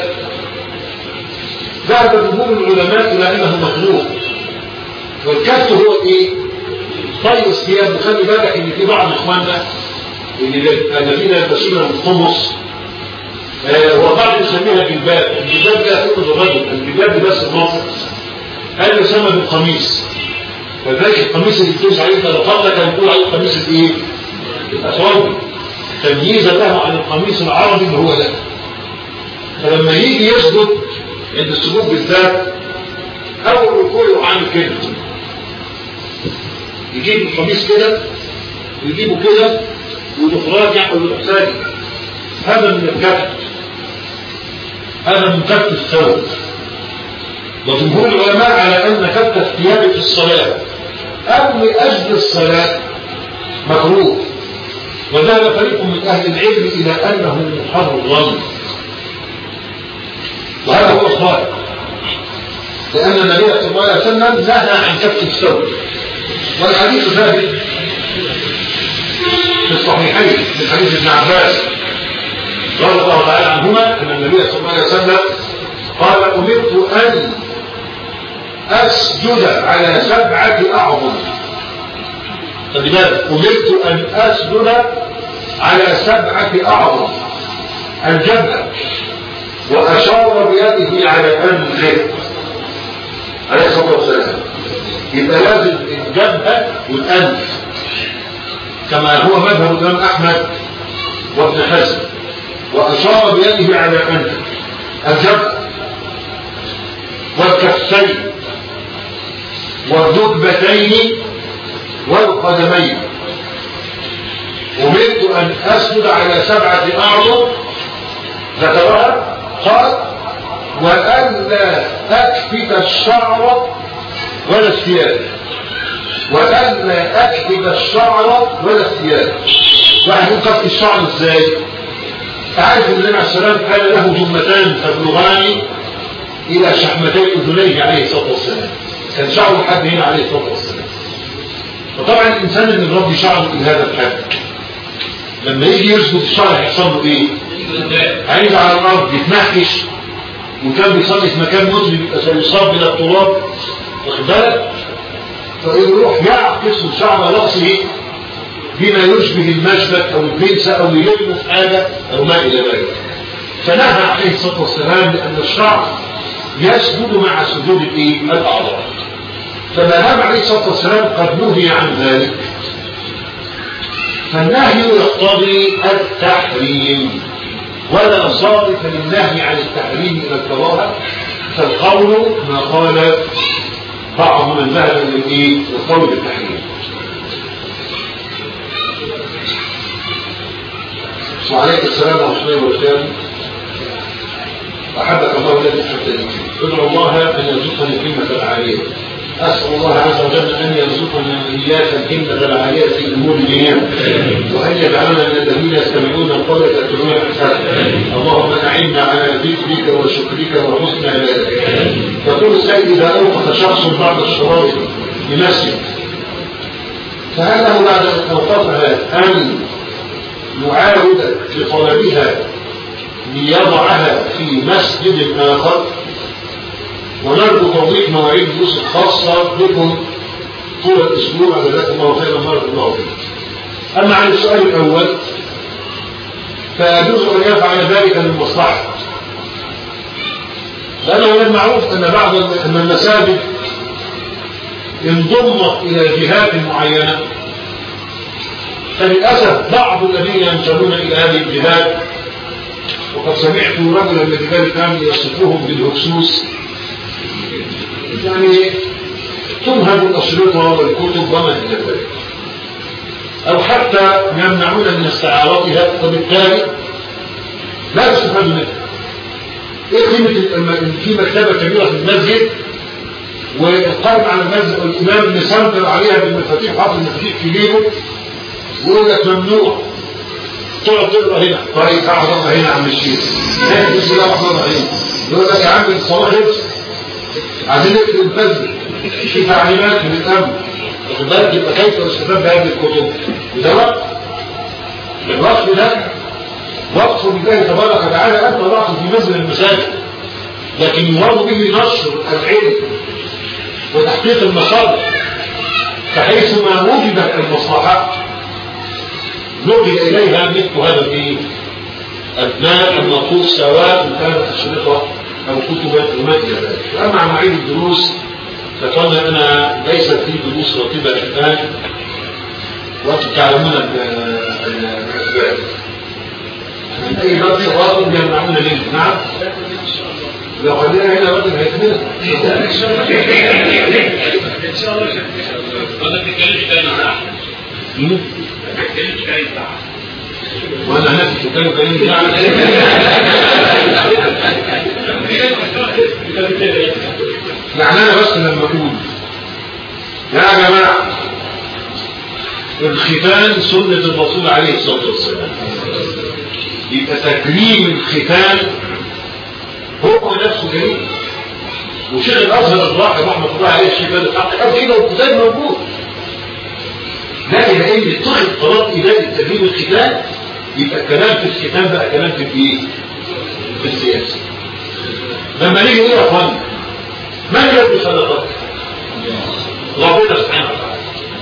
Speaker 2: ذهب جمهور العلماء إلى أنه مكروه. والكف هو إيه؟ طي الثياب. وخلي بالك إن في بعض إخواننا الذين يلبسون القمص وبعض يسميها جلباب. الجلباب لا تأخذ الرجل، الجلباب بس النص. هذا يسمى بالقميص. فذلك القميص اللي بتوز عليه لو قبل كان يقول عليه القميص الايه؟ الاسود، تمييزا له عن القميص العربي اللي هو ده. فلما يجي يسجد عند السجود بالذات اول ركوع عامل كده، يجيب القميص كده ويجيبه كده ويروح راجع ويروح ساجد. هذا من الكف، هذا من كف الثوب. وجمهور العلماء على ان كف الثياب في الصلاه او لاجل الصلاه مكروه. وذهب فريق من اهل العلم الى انه محرم، وهذا هو الصواب، لان النبي صلى الله عليه وسلم نهى عن كف الثوب. والحديث ثابت في الصحيحين من حديث ابن عباس رضي الله تعالى عنهما ان النبي صلى الله عليه وسلم قال: امرت ان اسجد على سبعه اعظم. فلذلك امرت ان اسجد على سبعه اعظم: الجبهه، واشار بيده على انفه عليه الصلاه والسلام. يبقى لازم الجبهه والانف كما هو مذهب الامام احمد وابن حزم. واشار بيده على انفه: الجبهه والكفين والركبتين والقدمين. أمرت أن أسجد على سبعة أعظم ذكرها. قال: وألا أكفت الشعر ولا الثياب. وألا أكفت الشعر ولا الثياب. واحد يكفت الشعر ازاي؟ تعرف ان النبي عليه السلام كان له جمتان تبلغان الى شحمتي اذنيه عليه الصلاه والسلام، كان شعره لحد هنا عليه الصلاه والسلام. فطبعا الانسان اللي مربي شعره الى هذا الحد لما يجي يسجد الشعر هيحصل له ايه؟ هيجي على الارض يتنحش، وكان بيصلي في مكان مظلم يبقى سيصاب الى التراب، واخد بالك؟ فيروح يعكس شعر راسه بما يشبه المشبك او البنسه او يلمه في حاجه او ما الى ذلك. فنهى عليه الصلاه والسلام لان الشعر يسجد مع سجود الايه؟ الاعضاء. فما دام عليه الصلاه والسلام قد نهي عن ذلك فالنهي يقتضي التحريم، ولا صارف للنهي عن التحريم الى الكراهه. فالقول ما قال بعض من ذهب للايه؟ القول بالتحريم. وعليك السلام ورحمة الله وبركاته. أحبك الله الذي أحببتني. ادعو الله أن يرزقني الهمة العالية. أسأل الله عز وجل أن يرزقنا إياك الهمة العالية في الأمور جميعا، وأن يجعلنا من الذين يستمعون القول فيتبعون أحسنه. اللهم أعنا على ذكرك وشكرك وحسن عبادتك. يقول السيد: إذا أوقف شخص بعض الشرائط بمسجد فهل له بعد أن أوقفها أن يعاود لطلبها ليضعها في مسجد آخر؟ ونرجو توضيح مواعيد الدروس الخاصة بكم طول الأسبوع. جزاكم الله خيرا بارك الله فيكم. أما عن السؤال الأول فيجوز أن يفعل ذلك للمصلحة، لأنه من المعروف أن بعض أن المساجد انضمت إلى جهات معينة، فللأسف بعض الذين ينتمون إلى هذه الجهات، وقد سمعت رجلا من ذلك كان يصفهم بالهكسوس، يعني تنهب الأشرطة والكتب وما إلى ذلك، أو حتى يمنعون من استعارتها، وبالتالي لا يستفاد منها. إيه قيمة في مكتبة كبيرة في المسجد والقائم على المسجد الامام اللي سنتر عليها بالمفاتيح وحاطط المفاتيح في جيبه ويقول لك ممنوع تقعد تقرا هنا. طيب تعال تقرا هنا يا عم الشيخ. بسم الله الرحمن الرحيم. يقول لك يا عم الصلاه خلص عايزين نقفل المسجد في تعليمات من الامن واخد بالك. يبقى كيف الاستفاد بهذه الكتب؟ وده وقت الوقف ده وقف لله تبارك وتعالى انت وقف في مسجد المساجد، لكن يراد به نشر العلم وتحقيق المصالح، فحيثما وجدت المصلحه نوجد اليها مثل هذا في ابناء النصوص سواء كانت اشرطه او كتبا وما الى ذلك. اما عن مواعيد الدروس فكان انا ليست لي دروس راتبه الان وانتم تعلمون الاسباب. من اي باب راتب يمنعون منه. نعم لو خلينا هنا راتب هيكملها ان شاء الله. ما تتكلمش تاني عن احمد ما تتكلمش تاني وانا هناك تتكلم كلام يعني انا بس لما اقول يا جماعه الختان سنه الرسول عليه الصلاه والسلام، يبقى تكريم الختان هو نفسه جميل. وشيخ الازهر الراحل رحمه الله عليه الشيخ بدر الحق قال كده والكتاب موجود. لكن لان اتخذ قرار اداري تكريم الختان يبقى الكلام في الختان بقى كلام في ايه؟ في السياسه. لما نيجي نقول يا اخوان من يربي صدقات؟ ربنا سبحانه وتعالى.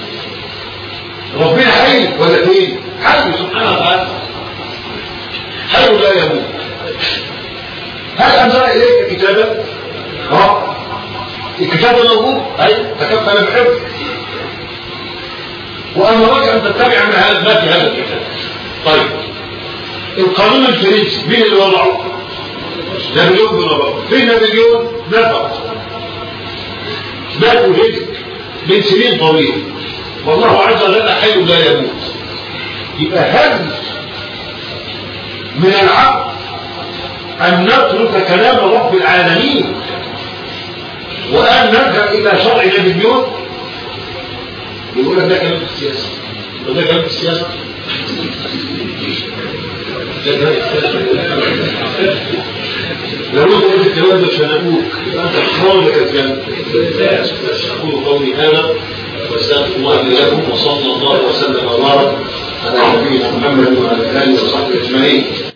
Speaker 2: ربنا حي ولا فين؟ حي سبحانه وتعالى، حي لا يموت. هل انزل اليك كتابا؟ اه الكتاب موجود، اي تكفل بحفظ وامرك ان تتبع ما في هذا الكتاب. طيب القانون الفرنسي مين اللي وضعه؟ نابليون بونابرت. فين نابليون؟ نفر مات وهلك من سنين طويله والله عز وجل حي لا يموت. يبقى هل من العقل ان نترك كلام رب العالمين وان نرجع الى شرع نابليون؟ يقول لك ده كلام في السياسه. ده كلام في السياسه لو انت قلت الكلام ده مش هنقول انت حرام كذاب. اقول قولي هذا واستغفر الله لي لكم وصلى الله وسلم وبارك على نبينا محمد وعلى اله وصحبه اجمعين.